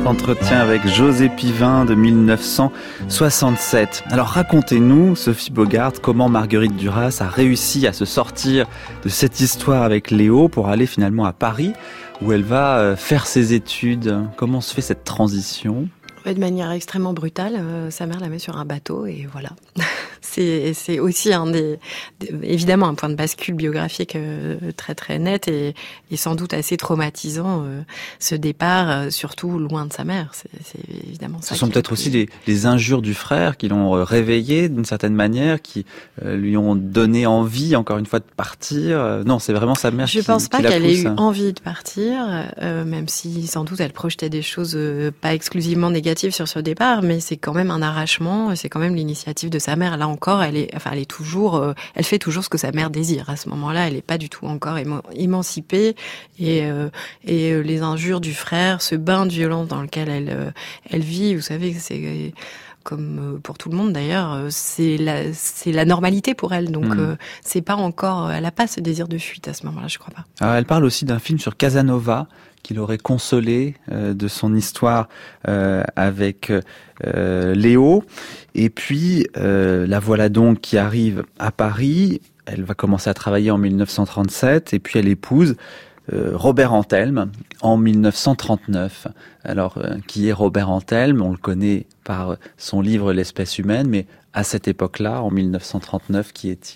entretien avec José Pivin de mille neuf cent soixante-sept. Alors racontez-nous, Sophie Bogart, comment Marguerite Duras a réussi à se sortir de cette histoire avec Léo pour aller finalement à Paris, où elle va faire ses études. Comment se fait cette transition ? De manière extrêmement brutale, euh, sa mère la met sur un bateau et voilà. c'est, c'est aussi un des, des, évidemment un point de bascule biographique euh, très très net et, et sans doute assez traumatisant euh, ce départ, euh, surtout loin de sa mère. C'est, c'est évidemment ça. Ce sont peut-être aussi les, les injures du frère qui l'ont réveillé d'une certaine manière, qui euh, lui ont donné envie encore une fois de partir. Euh, non, c'est vraiment sa mère. Je qui, pense pas qui la qu'elle pousse. ait eu envie de partir, euh, même si sans doute elle projetait des choses euh, pas exclusivement négatives sur ce départ, mais c'est quand même un arrachement, c'est quand même l'initiative de sa mère. Là encore, elle est, enfin, elle est toujours, euh, elle fait toujours ce que sa mère désire. À ce moment-là, elle est pas du tout encore émo- émancipée et euh, et euh, les injures du frère, ce bain de violence dans lequel elle euh, elle vit, vous savez, c'est comme pour tout le monde d'ailleurs, c'est la c'est la normalité pour elle. Donc mmh. euh, c'est pas encore, elle a pas ce désir de fuite à ce moment-là, je crois pas. Alors, elle parle aussi d'un film sur Casanova qui l'aurait consolé euh, de son histoire euh, avec euh, Léo. Et puis euh, la voilà donc qui arrive à Paris. Elle va commencer à travailler en mille neuf cent trente-sept et puis elle épouse Euh, Robert Antelme en mille neuf cent trente-neuf. Alors, euh, qui est Robert Antelme ? On le connaît par son livre L'espèce humaine, mais à cette époque-là, en mille neuf cent trente-neuf, qui est-il ?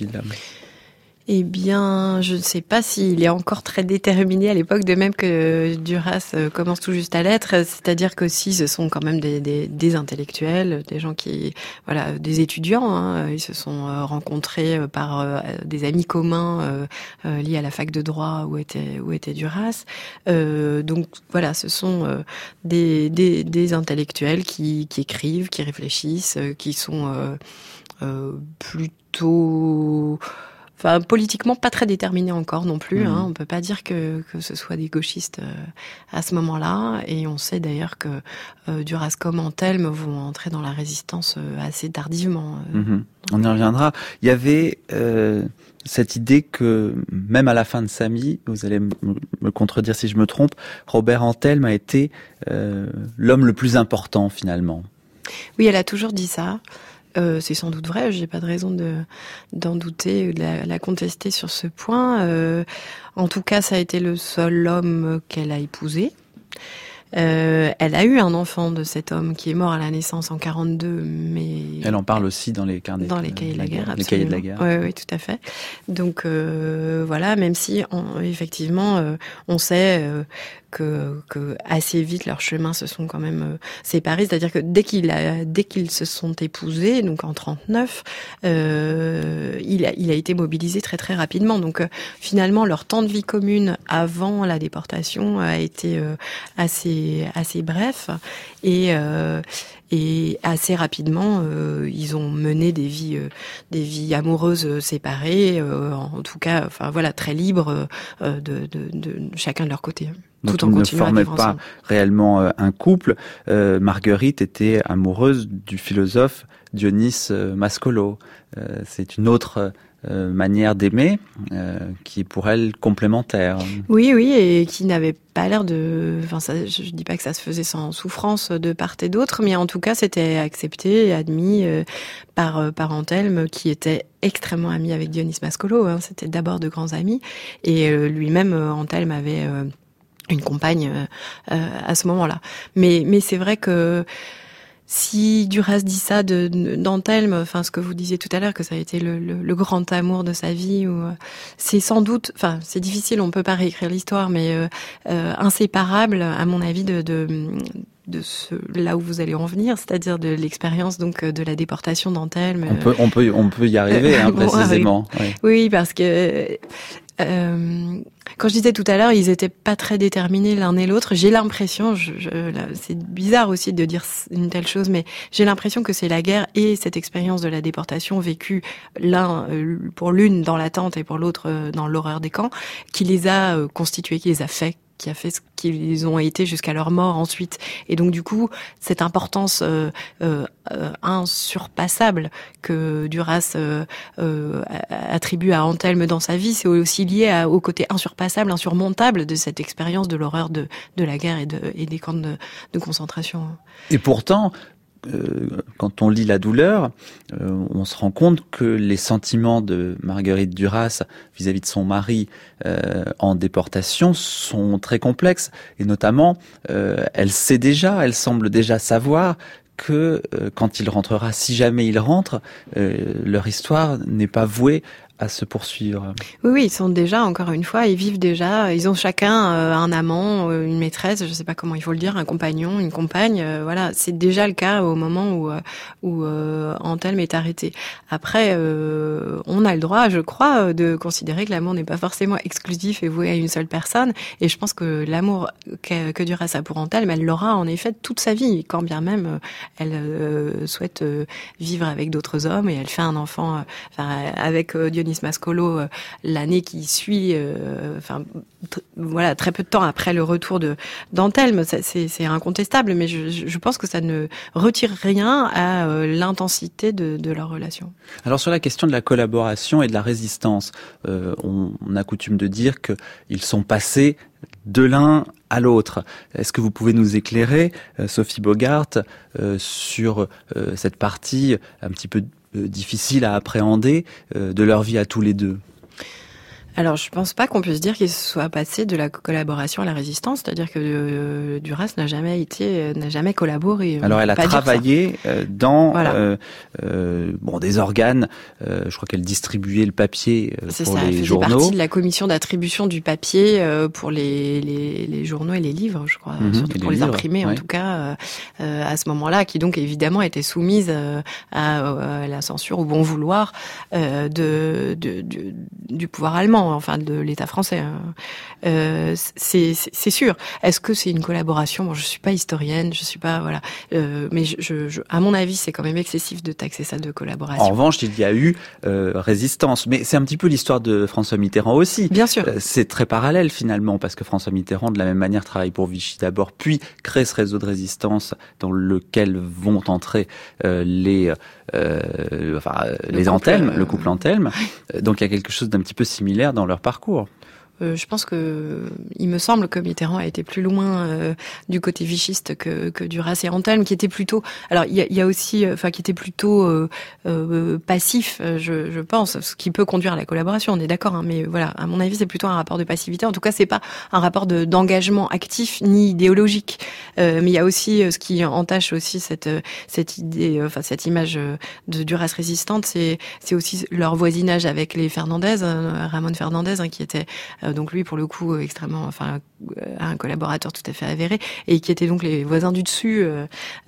Eh bien, je ne sais pas s'il est encore très déterminé à l'époque, de même que Duras commence tout juste à l'être. C'est-à-dire qu'aussi, ce sont quand même des, des, des intellectuels, des gens qui, voilà, des étudiants. Hein. Ils se sont rencontrés par des amis communs euh, liés à la fac de droit où était où était Duras. Euh, donc voilà, ce sont des, des, des intellectuels qui, qui écrivent, qui réfléchissent, qui sont euh, euh, plutôt Enfin, politiquement pas très déterminé encore non plus. Mmh. Hein. On peut pas dire que, que ce soit des gauchistes euh, à ce moment-là. Et on sait d'ailleurs que euh, Duras comme Antelme vont entrer dans la résistance euh, assez tardivement. Euh. Mmh. On y reviendra. Il y avait euh, cette idée que même à la fin de sa vie, vous allez m- me contredire si je me trompe, Robert Antelme a été euh, l'homme le plus important finalement. Oui, elle a toujours dit ça. Euh, c'est sans doute vrai, j'ai pas de raison de, d'en douter ou de la, la contester sur ce point. Euh, en tout cas, ça a été le seul homme qu'elle a épousé. Euh, elle a eu un enfant de cet homme qui est mort à la naissance en quarante-deux, mais... Elle en parle aussi dans les carnets. Dans les cahiers de la guerre, absolument. Les cahiers de la guerre. Oui, oui, tout à fait. Donc, euh, voilà, même si, on, effectivement, euh, on sait euh, que, que assez vite, leurs chemins se sont quand même euh, séparés. C'est-à-dire que dès, qu'il a, dès qu'ils se sont épousés, donc en trente-neuf, euh, il, a, il a été mobilisé très, très rapidement. Donc, euh, finalement, leur temps de vie commune avant la déportation a été euh, assez assez bref et euh, et assez rapidement euh, ils ont mené des vies euh, des vies amoureuses séparées, euh, en tout cas, enfin voilà, très libres euh, de, de, de chacun de leur côté. Donc tout en ils ne continuant formaient à vivre pas ensemble. réellement euh, un couple. Euh, Marguerite était amoureuse du philosophe Dionys euh, Mascolo. Euh, c'est une autre euh, manière d'aimer euh, qui est pour elle complémentaire. Oui, oui, et qui n'avait pas l'air de... Enfin, ça, je dis pas que ça se faisait sans souffrance de part et d'autre, mais en tout cas, c'était accepté et admis euh, par, par Antelme, qui était extrêmement ami avec Dionys Mascolo. Hein. C'était d'abord de grands amis. Et euh, lui-même, euh, Antelme avait euh, une compagne euh, euh, à ce moment-là. Mais, mais c'est vrai que si Duras dit ça de, de, d'Antelme, enfin ce que vous disiez tout à l'heure, que ça a été le, le, le grand amour de sa vie, ou, euh, c'est sans doute, enfin c'est difficile, on peut pas réécrire l'histoire, mais euh, euh, inséparable, à mon avis, de, de, de ce, là où vous allez en venir, c'est-à-dire de l'expérience donc de la déportation d'Antelme. On peut, on peut, on peut y arriver hein, bon, précisément. Oui, oui. oui, parce que euh, quand je disais tout à l'heure, ils étaient pas très déterminés l'un et l'autre. J'ai l'impression, je, je, là, c'est bizarre aussi de dire une telle chose, mais j'ai l'impression que c'est la guerre et cette expérience de la déportation vécue l'un pour l'une dans l'attente et pour l'autre dans l'horreur des camps qui les a constitués, qui les a fait qui a fait ce qu'ils ont été jusqu'à leur mort ensuite. Et donc du coup, cette importance euh, euh, insurpassable que Duras euh, euh, attribue à Anthelme dans sa vie, c'est aussi lié à, au côté insurpassable, insurmontable de cette expérience de l'horreur de, de la guerre et, de, et des camps de, de concentration. Et pourtant, Euh, quand on lit La douleur, euh, on se rend compte que les sentiments de Marguerite Duras vis-à-vis de son mari euh, en déportation sont très complexes. Et notamment, euh, elle sait déjà, elle semble déjà savoir que euh, quand il rentrera, si jamais il rentre, euh, leur histoire n'est pas vouée à se poursuivre. Oui, oui, ils sont déjà, encore une fois, ils vivent déjà, ils ont chacun euh, un amant, euh, une maîtresse, je sais pas comment il faut le dire, un compagnon, une compagne, euh, voilà, c'est déjà le cas au moment où euh, où euh, Anthelme est arrêté. Après, euh, on a le droit, je crois, de considérer que l'amour n'est pas forcément exclusif et voué à une seule personne, et je pense que l'amour que, que Duras a pour Anthelme, elle l'aura en effet toute sa vie, quand bien même euh, elle euh, souhaite euh, vivre avec d'autres hommes, et elle fait un enfant, euh, enfin, avec euh, Dionys Mascolo euh, l'année qui suit, euh, enfin t- voilà, très peu de temps après le retour de d'Anthelme, ça, c'est, c'est incontestable, mais je, je pense que ça ne retire rien à euh, l'intensité de, de leur relation. Alors sur la question de la collaboration et de la résistance, euh, on, on a coutume de dire qu'ils sont passés de l'un à l'autre. Est-ce que vous pouvez nous éclairer, euh, Sophie Bogart, euh, sur euh, cette partie un petit peu euh, difficile à appréhender euh, de leur vie à tous les deux ? Alors, je pense pas qu'on puisse dire qu'il se soit passé de la collaboration à la résistance, c'est-à-dire que euh, Duras n'a jamais été, n'a jamais collaboré. Alors, elle a travaillé euh, dans voilà. euh, euh, bon des organes. Euh, je crois qu'elle distribuait le papier euh, C'est pour ça, les elle faisait journaux. partie de la commission d'attribution du papier euh, pour les, les les journaux et les livres, je crois, mmh, surtout pour les, les imprimés, ouais. En tout cas, euh, à ce moment-là, qui donc évidemment était soumise euh, à, à la censure, au bon vouloir euh, de, de, de du pouvoir allemand. Enfin de l'État français, euh, c'est, c'est, c'est sûr. Est-ce que c'est une collaboration ? Bon, je suis pas historienne, je suis pas voilà, euh, mais je, je, je, à mon avis, c'est quand même excessif de taxer ça de collaboration. En revanche, il y a eu euh, résistance, mais c'est un petit peu l'histoire de François Mitterrand aussi. Bien sûr, euh, c'est très parallèle finalement, parce que François Mitterrand, de la même manière, travaille pour Vichy d'abord, puis crée ce réseau de résistance dans lequel vont entrer euh, les euh, enfin le les Anthelme, euh... le couple Anthelme. Donc il y a quelque chose d'un petit peu similaire dans leur parcours. Euh, je pense que il me semble que Mitterrand a été plus loin euh, du côté vichiste que, que Duras et Anthelme, qui était plutôt. Alors il y a, il y a aussi, enfin, qui était plutôt euh, euh, passif, je, je pense, ce qui peut conduire à la collaboration. On est d'accord, hein, mais voilà, à mon avis, c'est plutôt un rapport de passivité. En tout cas, c'est pas un rapport de, d'engagement actif ni idéologique. Euh, mais il y a aussi euh, ce qui entache aussi cette cette idée, euh, enfin cette image de Duras résistante, c'est c'est aussi leur voisinage avec les Fernandez, euh, Ramon Fernandez, hein, qui était donc lui pour le coup extrêmement, enfin un collaborateur tout à fait avéré, et qui étaient donc les voisins du dessus euh,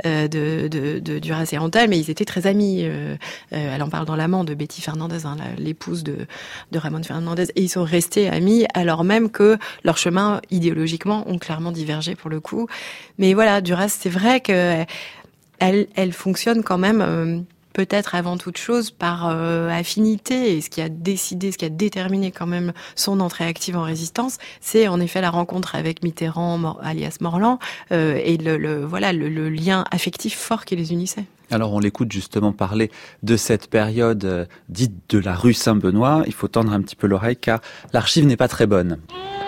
de, de, de Duras et Anthelme, mais ils étaient très amis. Euh, elle en parle dans L'amant de Betty Fernandez, hein, la, l'épouse de, de Ramon Fernandez, et ils sont restés amis alors même que leurs chemins idéologiquement ont clairement divergé pour le coup. Mais voilà, Duras, c'est vrai que elle, elle fonctionne quand même. Euh, peut-être avant toute chose par euh, affinité, et ce qui a décidé, ce qui a déterminé quand même son entrée active en résistance, c'est en effet la rencontre avec Mitterrand, Mor- alias Morland, euh, et le, le voilà le, le lien affectif fort qui les unissait. Alors on l'écoute justement parler de cette période euh, dite de la rue Saint-Benoît. Il faut tendre un petit peu l'oreille car l'archive n'est pas très bonne.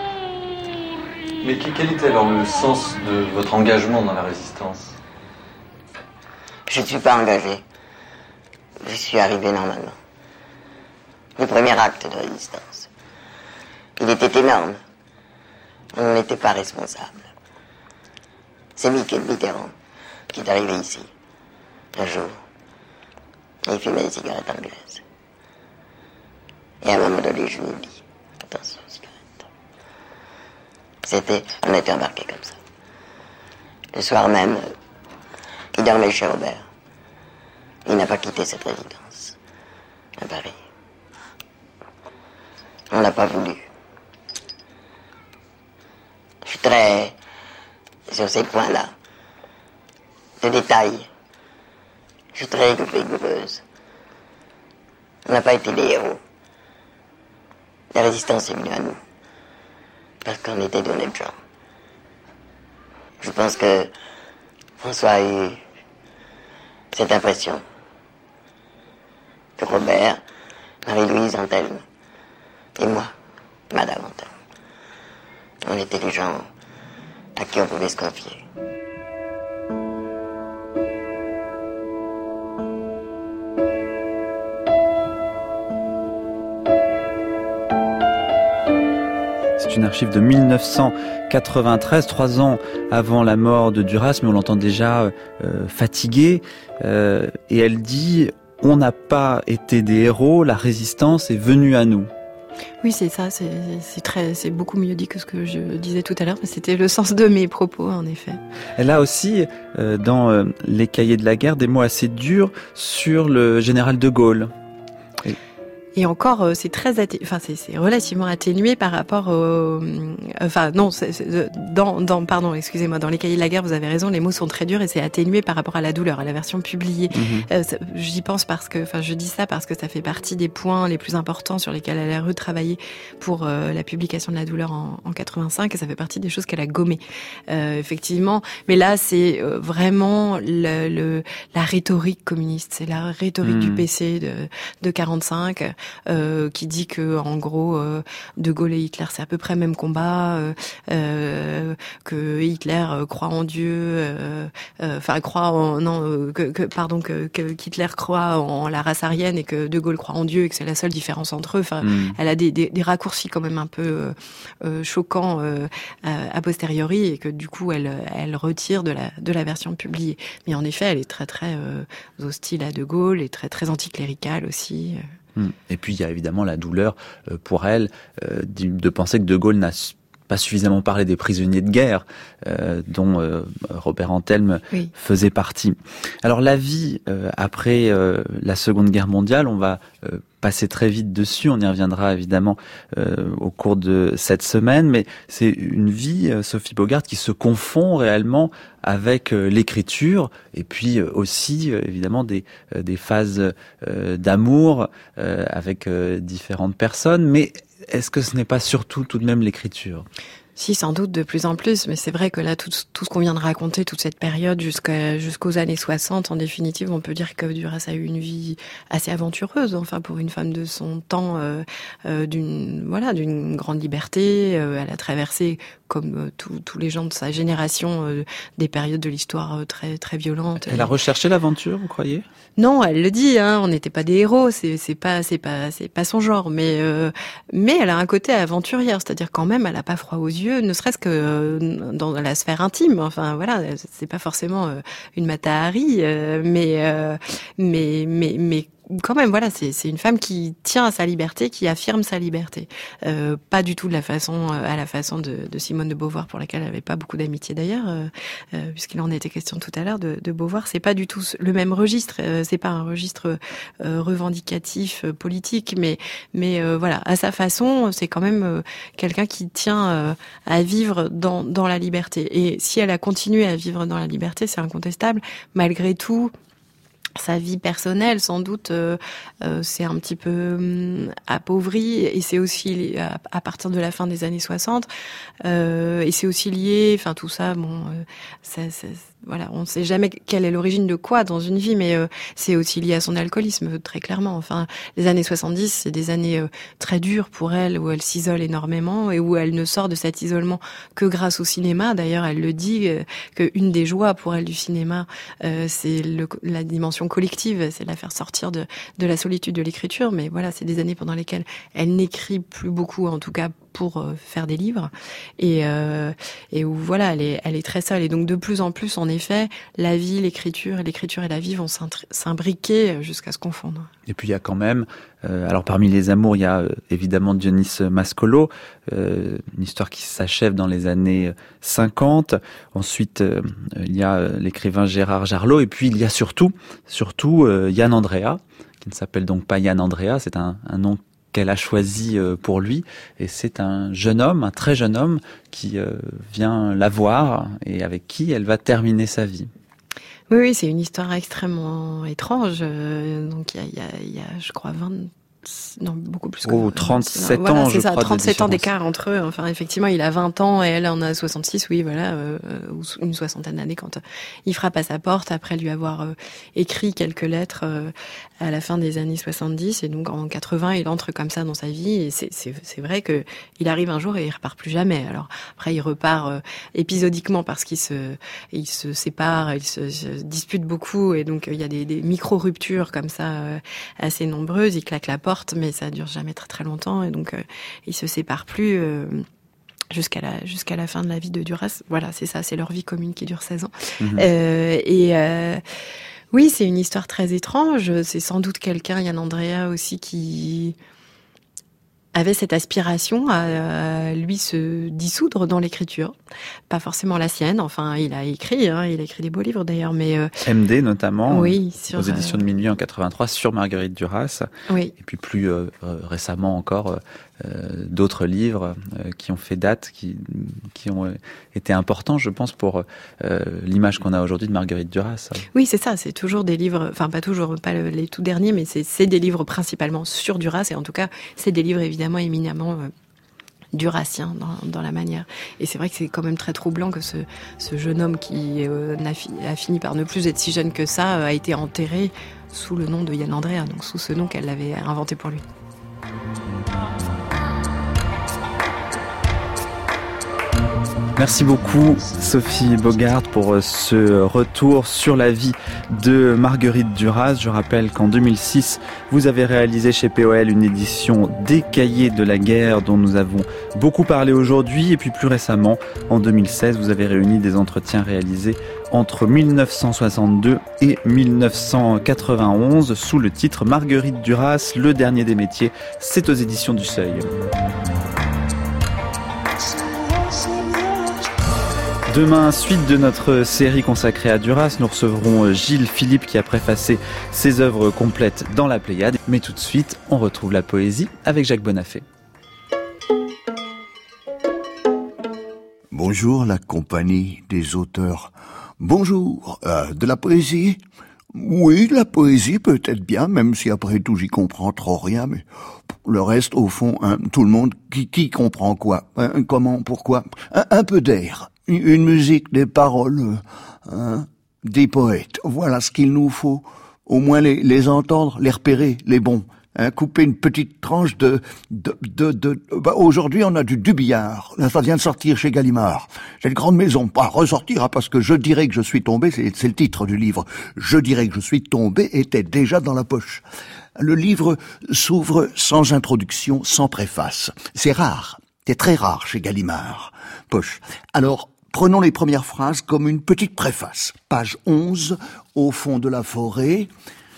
Mais quel était alors le sens de votre engagement dans la résistance ? Je ne suis pas engagé. Je suis arrivé normalement. Le premier acte de résistance. Il était énorme. On n'en était pas responsable. C'est Michel Mitterrand qui est arrivé ici, un jour. Et il fumait des cigarettes anglaises. Et à un moment donné, je lui ai dit, attention, cigarette. C'était, on était embarqués comme ça. Le soir même, il dormait chez Robert. Il n'a pas quitté cette résidence à Paris. On n'a pas voulu. Je suis très sur ces points-là de détails. Je suis très rigoureuse. On n'a pas été des héros. La résistance est venue à nous parce qu'on était d'honnêtes gens. Je pense que François a eu cette impression que Robert, Marie-Louise Antelme et moi, Madame Antelme, on était des gens à qui on pouvait se confier. C'est une archive de mille neuf cent quatre-vingt-treize, trois ans avant la mort de Duras, mais on l'entend déjà euh, fatigué. Euh, et elle dit « On n'a pas été des héros, la résistance est venue à nous ». Oui, c'est ça, c'est, c'est, très, c'est beaucoup mieux dit que ce que je disais tout à l'heure, mais c'était le sens de mes propos, en effet. Elle a aussi, euh, dans euh, les cahiers de la guerre, des mots assez durs sur le général de Gaulle. Et... Et encore, c'est très, atté... enfin, c'est, c'est relativement atténué par rapport au, enfin, non, c'est, c'est, dans, dans, pardon, excusez-moi, dans les cahiers de la guerre, vous avez raison, les mots sont très durs et c'est atténué par rapport à la douleur, à la version publiée. Mmh. Euh, ça, j'y pense parce que, enfin, je dis ça parce que ça fait partie des points les plus importants sur lesquels elle a retravaillé pour euh, la publication de la douleur en, en quatre-vingt-cinq, et ça fait partie des choses qu'elle a gommées, euh, effectivement. Mais là, c'est euh, vraiment le, le, la rhétorique communiste, c'est la rhétorique mmh. du P C de, de quarante-cinq. Euh, qui dit que en gros euh, De Gaulle et Hitler c'est à peu près le même combat, euh, euh, que Hitler euh, croit en Dieu, enfin euh, euh, croit en non euh, que, que pardon que, que Hitler croit en la race aryenne et que De Gaulle croit en Dieu et que c'est la seule différence entre eux. Enfin, mmh. elle a des, des, des raccourcis quand même un peu euh, euh, choquants euh, a posteriori et que du coup elle elle retire de la de la version publiée. Mais en effet, elle est très très euh, hostile à De Gaulle et très très anticléricale aussi. Euh. Et puis il y a évidemment la douleur pour elle de penser que De Gaulle n'a pas suffisamment parlé des prisonniers de guerre euh, dont euh, Robert Antelme oui. faisait partie. Alors la vie euh, après euh, la Seconde Guerre mondiale, on va euh, passer très vite dessus, on y reviendra évidemment euh, au cours de cette semaine, mais c'est une vie, euh, Sophie Bogart, qui se confond réellement avec euh, l'écriture et puis euh, aussi euh, évidemment des, euh, des phases euh, d'amour euh, avec euh, différentes personnes, mais est-ce que ce n'est pas surtout tout de même l'écriture ? Si, sans doute, de plus en plus, mais c'est vrai que là, tout, tout ce qu'on vient de raconter, toute cette période jusqu'à, jusqu'aux années soixante, en définitive, on peut dire que Duras a eu une vie assez aventureuse, enfin, pour une femme de son temps, euh, euh, d'une, voilà, d'une grande liberté. Euh, elle a traversé, comme euh, tous les gens de sa génération, euh, des périodes de l'histoire euh, très, très violentes. Elle a recherché l'aventure, vous croyez ? Non, elle le dit, hein, on n'était pas des héros, c'est, c'est pas, c'est pas, c'est pas son genre, mais, euh, mais elle a un côté aventurière, c'est-à-dire quand même, elle a pas froid aux yeux, ne serait-ce que euh, dans la sphère intime. Enfin, voilà, c'est pas forcément euh, une Mata Hari, euh, mais, euh, mais, mais, mais, quand même, voilà, c'est, c'est une femme qui tient à sa liberté, qui affirme sa liberté. Euh, pas du tout de la façon, à la façon de, de Simone de Beauvoir, pour laquelle elle avait pas beaucoup d'amitié d'ailleurs, euh, euh, puisqu'il en était question tout à l'heure de, de Beauvoir. C'est pas du tout le même registre. Euh, c'est pas un registre euh, revendicatif, euh, politique, mais, mais euh, voilà, à sa façon, c'est quand même euh, quelqu'un qui tient euh, à vivre dans, dans la liberté. Et si elle a continué à vivre dans la liberté, c'est incontestable. Malgré tout, sa vie personnelle, sans doute, euh, euh, c'est un petit peu euh, appauvri, et c'est aussi à, à partir de la fin des années soixante, euh, et c'est aussi lié, enfin tout ça, bon, euh, ça, ça, voilà, on ne sait jamais quelle est l'origine de quoi dans une vie, mais euh, c'est aussi lié à son alcoolisme, très clairement. Enfin, les années soixante-dix, c'est des années euh, très dures pour elle, où elle s'isole énormément et où elle ne sort de cet isolement que grâce au cinéma. D'ailleurs, elle le dit, euh, qu'une des joies pour elle du cinéma, euh, c'est le, la dimension collective, c'est la faire sortir de, de la solitude de l'écriture. Mais voilà, c'est des années pendant lesquelles elle n'écrit plus beaucoup, en tout cas pour euh, faire des livres, et, euh, et où voilà, elle est, elle est très seule. Et donc de plus en plus, en effet, la vie, l'écriture, et l'écriture et la vie vont s'imbriquer jusqu'à se confondre. Et puis il y a quand même, euh, alors parmi les amours, il y a euh, évidemment Dionys Mascolo, euh, une histoire qui s'achève dans les années cinquante. Ensuite, euh, il y a euh, l'écrivain Gérard Jarlot, et puis il y a surtout, surtout euh, Yann Andrea, qui ne s'appelle donc pas Yann Andrea, c'est un, un nom qu'elle a choisi pour lui, et c'est un jeune homme, un très jeune homme qui vient la voir et avec qui elle va terminer sa vie. Oui, oui, c'est une histoire extrêmement étrange. Donc il y a, il y a, il y a je crois, vingt non, beaucoup plus que Oh, trente-sept voilà, ans, c'est je ça, crois. trente-sept de ans d'écart entre eux. Enfin, effectivement, il a vingt ans et elle en a soixante-six, oui, voilà, euh, ou une soixantaine d'années quand il frappe à sa porte après lui avoir euh, écrit quelques lettres euh, à la fin des années soixante-dix. Et donc, en quatre-vingts, il entre comme ça dans sa vie. Et c'est, c'est, c'est vrai que il arrive un jour et il repart plus jamais. Alors, après, il repart euh, épisodiquement parce qu'il se, il se sépare, il se, se dispute beaucoup. Et donc, il y a des, des micro-ruptures comme ça, euh, assez nombreuses. Il claque la porte, mais ça dure jamais très très longtemps. Et donc, euh, ils se séparent plus euh, jusqu'à la jusqu'à la fin de la vie de Duras. Voilà, c'est ça, c'est leur vie commune qui dure seize ans. Mmh. Euh, et euh, oui, c'est une histoire très étrange. C'est sans doute quelqu'un, Yann Andrea aussi, qui avait cette aspiration à, à lui se dissoudre dans l'écriture. Pas forcément la sienne, enfin, il a écrit, hein, il a écrit des beaux livres d'ailleurs, mais... Euh, M D notamment, oui, sur, aux éditions de Minuit en quatre-vingt-trois, sur Marguerite Duras. Oui. Et puis plus euh, récemment encore, euh, d'autres livres euh, qui ont fait date, qui, qui ont été importants, je pense, pour euh, l'image qu'on a aujourd'hui de Marguerite Duras. Oui, c'est ça, c'est toujours des livres, enfin pas toujours, pas le, les tout derniers, mais c'est, c'est des livres principalement sur Duras, et en tout cas, c'est des livres évidemment éminemment euh, durassiens dans, dans la manière. Et c'est vrai que c'est quand même très troublant que ce, ce jeune homme qui euh, a, fi, a fini par ne plus être si jeune que ça, euh, a été enterré sous le nom de Yann Andrea, donc sous ce nom qu'elle avait inventé pour lui. Merci beaucoup Sophie Bogart pour ce retour sur la vie de Marguerite Duras. Je rappelle qu'en deux mille six, vous avez réalisé chez P O L une édition des Cahiers de la guerre dont nous avons beaucoup parlé aujourd'hui. Et puis plus récemment, en deux mille seize, vous avez réuni des entretiens réalisés entre mille neuf cent soixante-deux et mille neuf cent quatre-vingt-onze sous le titre Marguerite Duras, le dernier des métiers. C'est aux éditions du Seuil. Demain, suite de notre série consacrée à Duras, nous recevrons Gilles Philippe qui a préfacé ses œuvres complètes dans la Pléiade. Mais tout de suite, on retrouve la poésie avec Jacques Bonafé. Bonjour la compagnie des auteurs. Bonjour, euh, de la poésie ? Oui, de la poésie peut-être bien, même si après tout j'y comprends trop rien, mais le reste, au fond, hein, tout le monde, qui, qui comprend quoi, hein, comment, pourquoi, un, un peu d'air. Une musique, des paroles, hein, des poètes. Voilà ce qu'il nous faut. Au moins les, les entendre, les repérer, les bons. Hein, couper une petite tranche de... de, de, de bah aujourd'hui, on a du Dubillard. Là, ça vient de sortir chez Gallimard. Cette grande maison. Pas ressortir, hein, parce que Je dirais que je suis tombé, c'est, c'est le titre du livre. Je dirais que je suis tombé était déjà dans la poche. Le livre s'ouvre sans introduction, sans préface. C'est rare. C'est très rare chez Gallimard. Poche. Alors... prenons les premières phrases comme une petite préface. Page onze, au fond de la forêt,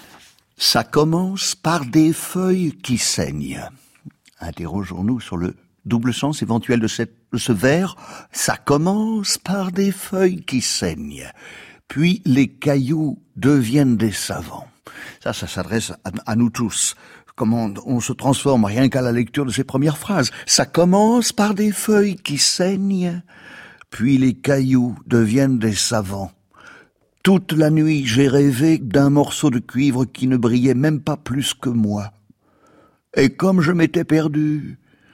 ça commence par des feuilles qui saignent. Interrogeons-nous sur le double sens éventuel de, cette, de ce vers. Ça commence par des feuilles qui saignent. Puis les cailloux deviennent des savants. Ça, ça s'adresse à, à nous tous. Comment on se transforme rien qu'à la lecture de ces premières phrases. Ça commence par des feuilles qui saignent. Puis les cailloux deviennent des savants. Toute la nuit, j'ai rêvé d'un morceau de cuivre qui ne brillait même pas plus que moi. Et comme je m'étais perdu,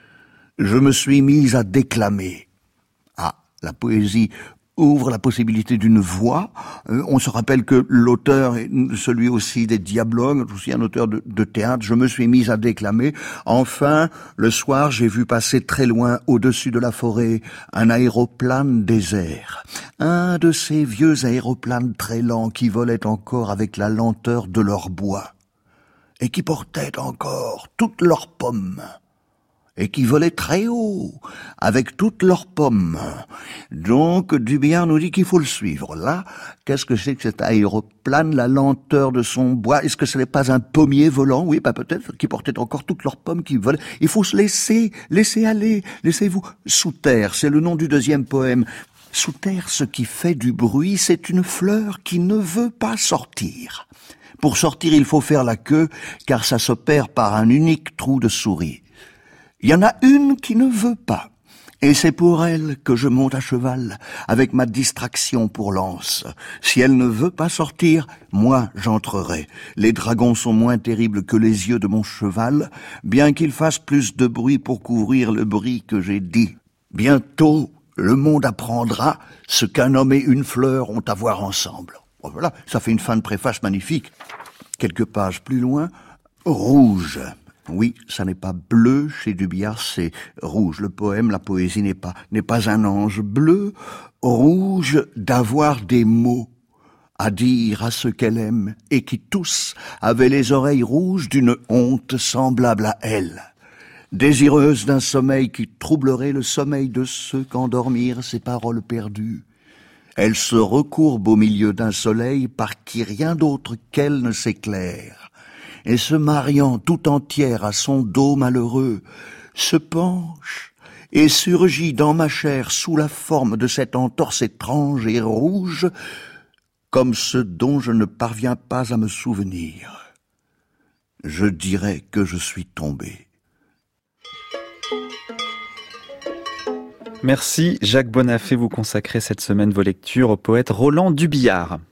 je me suis mise à déclamer. Ah, la poésie ouvre la possibilité d'une voix. Euh, on se rappelle que l'auteur est celui aussi des Dialogues, aussi un auteur de, de théâtre. Je me suis mise à déclamer. Enfin, le soir, j'ai vu passer très loin, au-dessus de la forêt, un aéroplane désert. Un de ces vieux aéroplanes très lents qui volaient encore avec la lenteur de leur bois. Et qui portaient encore toutes leurs pommes. Et qui volaient très haut, avec toutes leurs pommes. Donc, Dubillard nous dit qu'il faut le suivre. Là, qu'est-ce que c'est que cet aéroplane, la lenteur de son bois? Est-ce que ce n'est pas un pommier volant? Oui, bah peut-être, qui portait encore toutes leurs pommes qui volaient. Il faut se laisser, laisser aller, laissez-vous. Sous terre, c'est le nom du deuxième poème. Sous terre, ce qui fait du bruit, c'est une fleur qui ne veut pas sortir. Pour sortir, il faut faire la queue, car ça s'opère par un unique trou de souris. Il y en a une qui ne veut pas. Et c'est pour elle que je monte à cheval, avec ma distraction pour lance. Si elle ne veut pas sortir, moi j'entrerai. Les dragons sont moins terribles que les yeux de mon cheval, bien qu'ils fassent plus de bruit pour couvrir le bruit que j'ai dit. Bientôt, le monde apprendra ce qu'un homme et une fleur ont à voir ensemble. Voilà, ça fait une fin de préface magnifique. Quelques pages plus loin, rouge. Oui, ça n'est pas bleu chez Dubillard, c'est rouge. Le poème, la poésie n'est pas, n'est pas un ange bleu. Rouge d'avoir des mots à dire à ceux qu'elle aime et qui tous avaient les oreilles rouges d'une honte semblable à elle. Désireuse d'un sommeil qui troublerait le sommeil de ceux qu'endormirent ses paroles perdues. Elle se recourbe au milieu d'un soleil par qui rien d'autre qu'elle ne s'éclaire. Et se mariant tout entière à son dos malheureux, se penche et surgit dans ma chair sous la forme de cette entorse étrange et rouge, comme ce dont je ne parviens pas à me souvenir. Je dirais que je suis tombé. Merci Jacques Bonafé, vous consacrez cette semaine vos lectures au poète Roland Dubillard.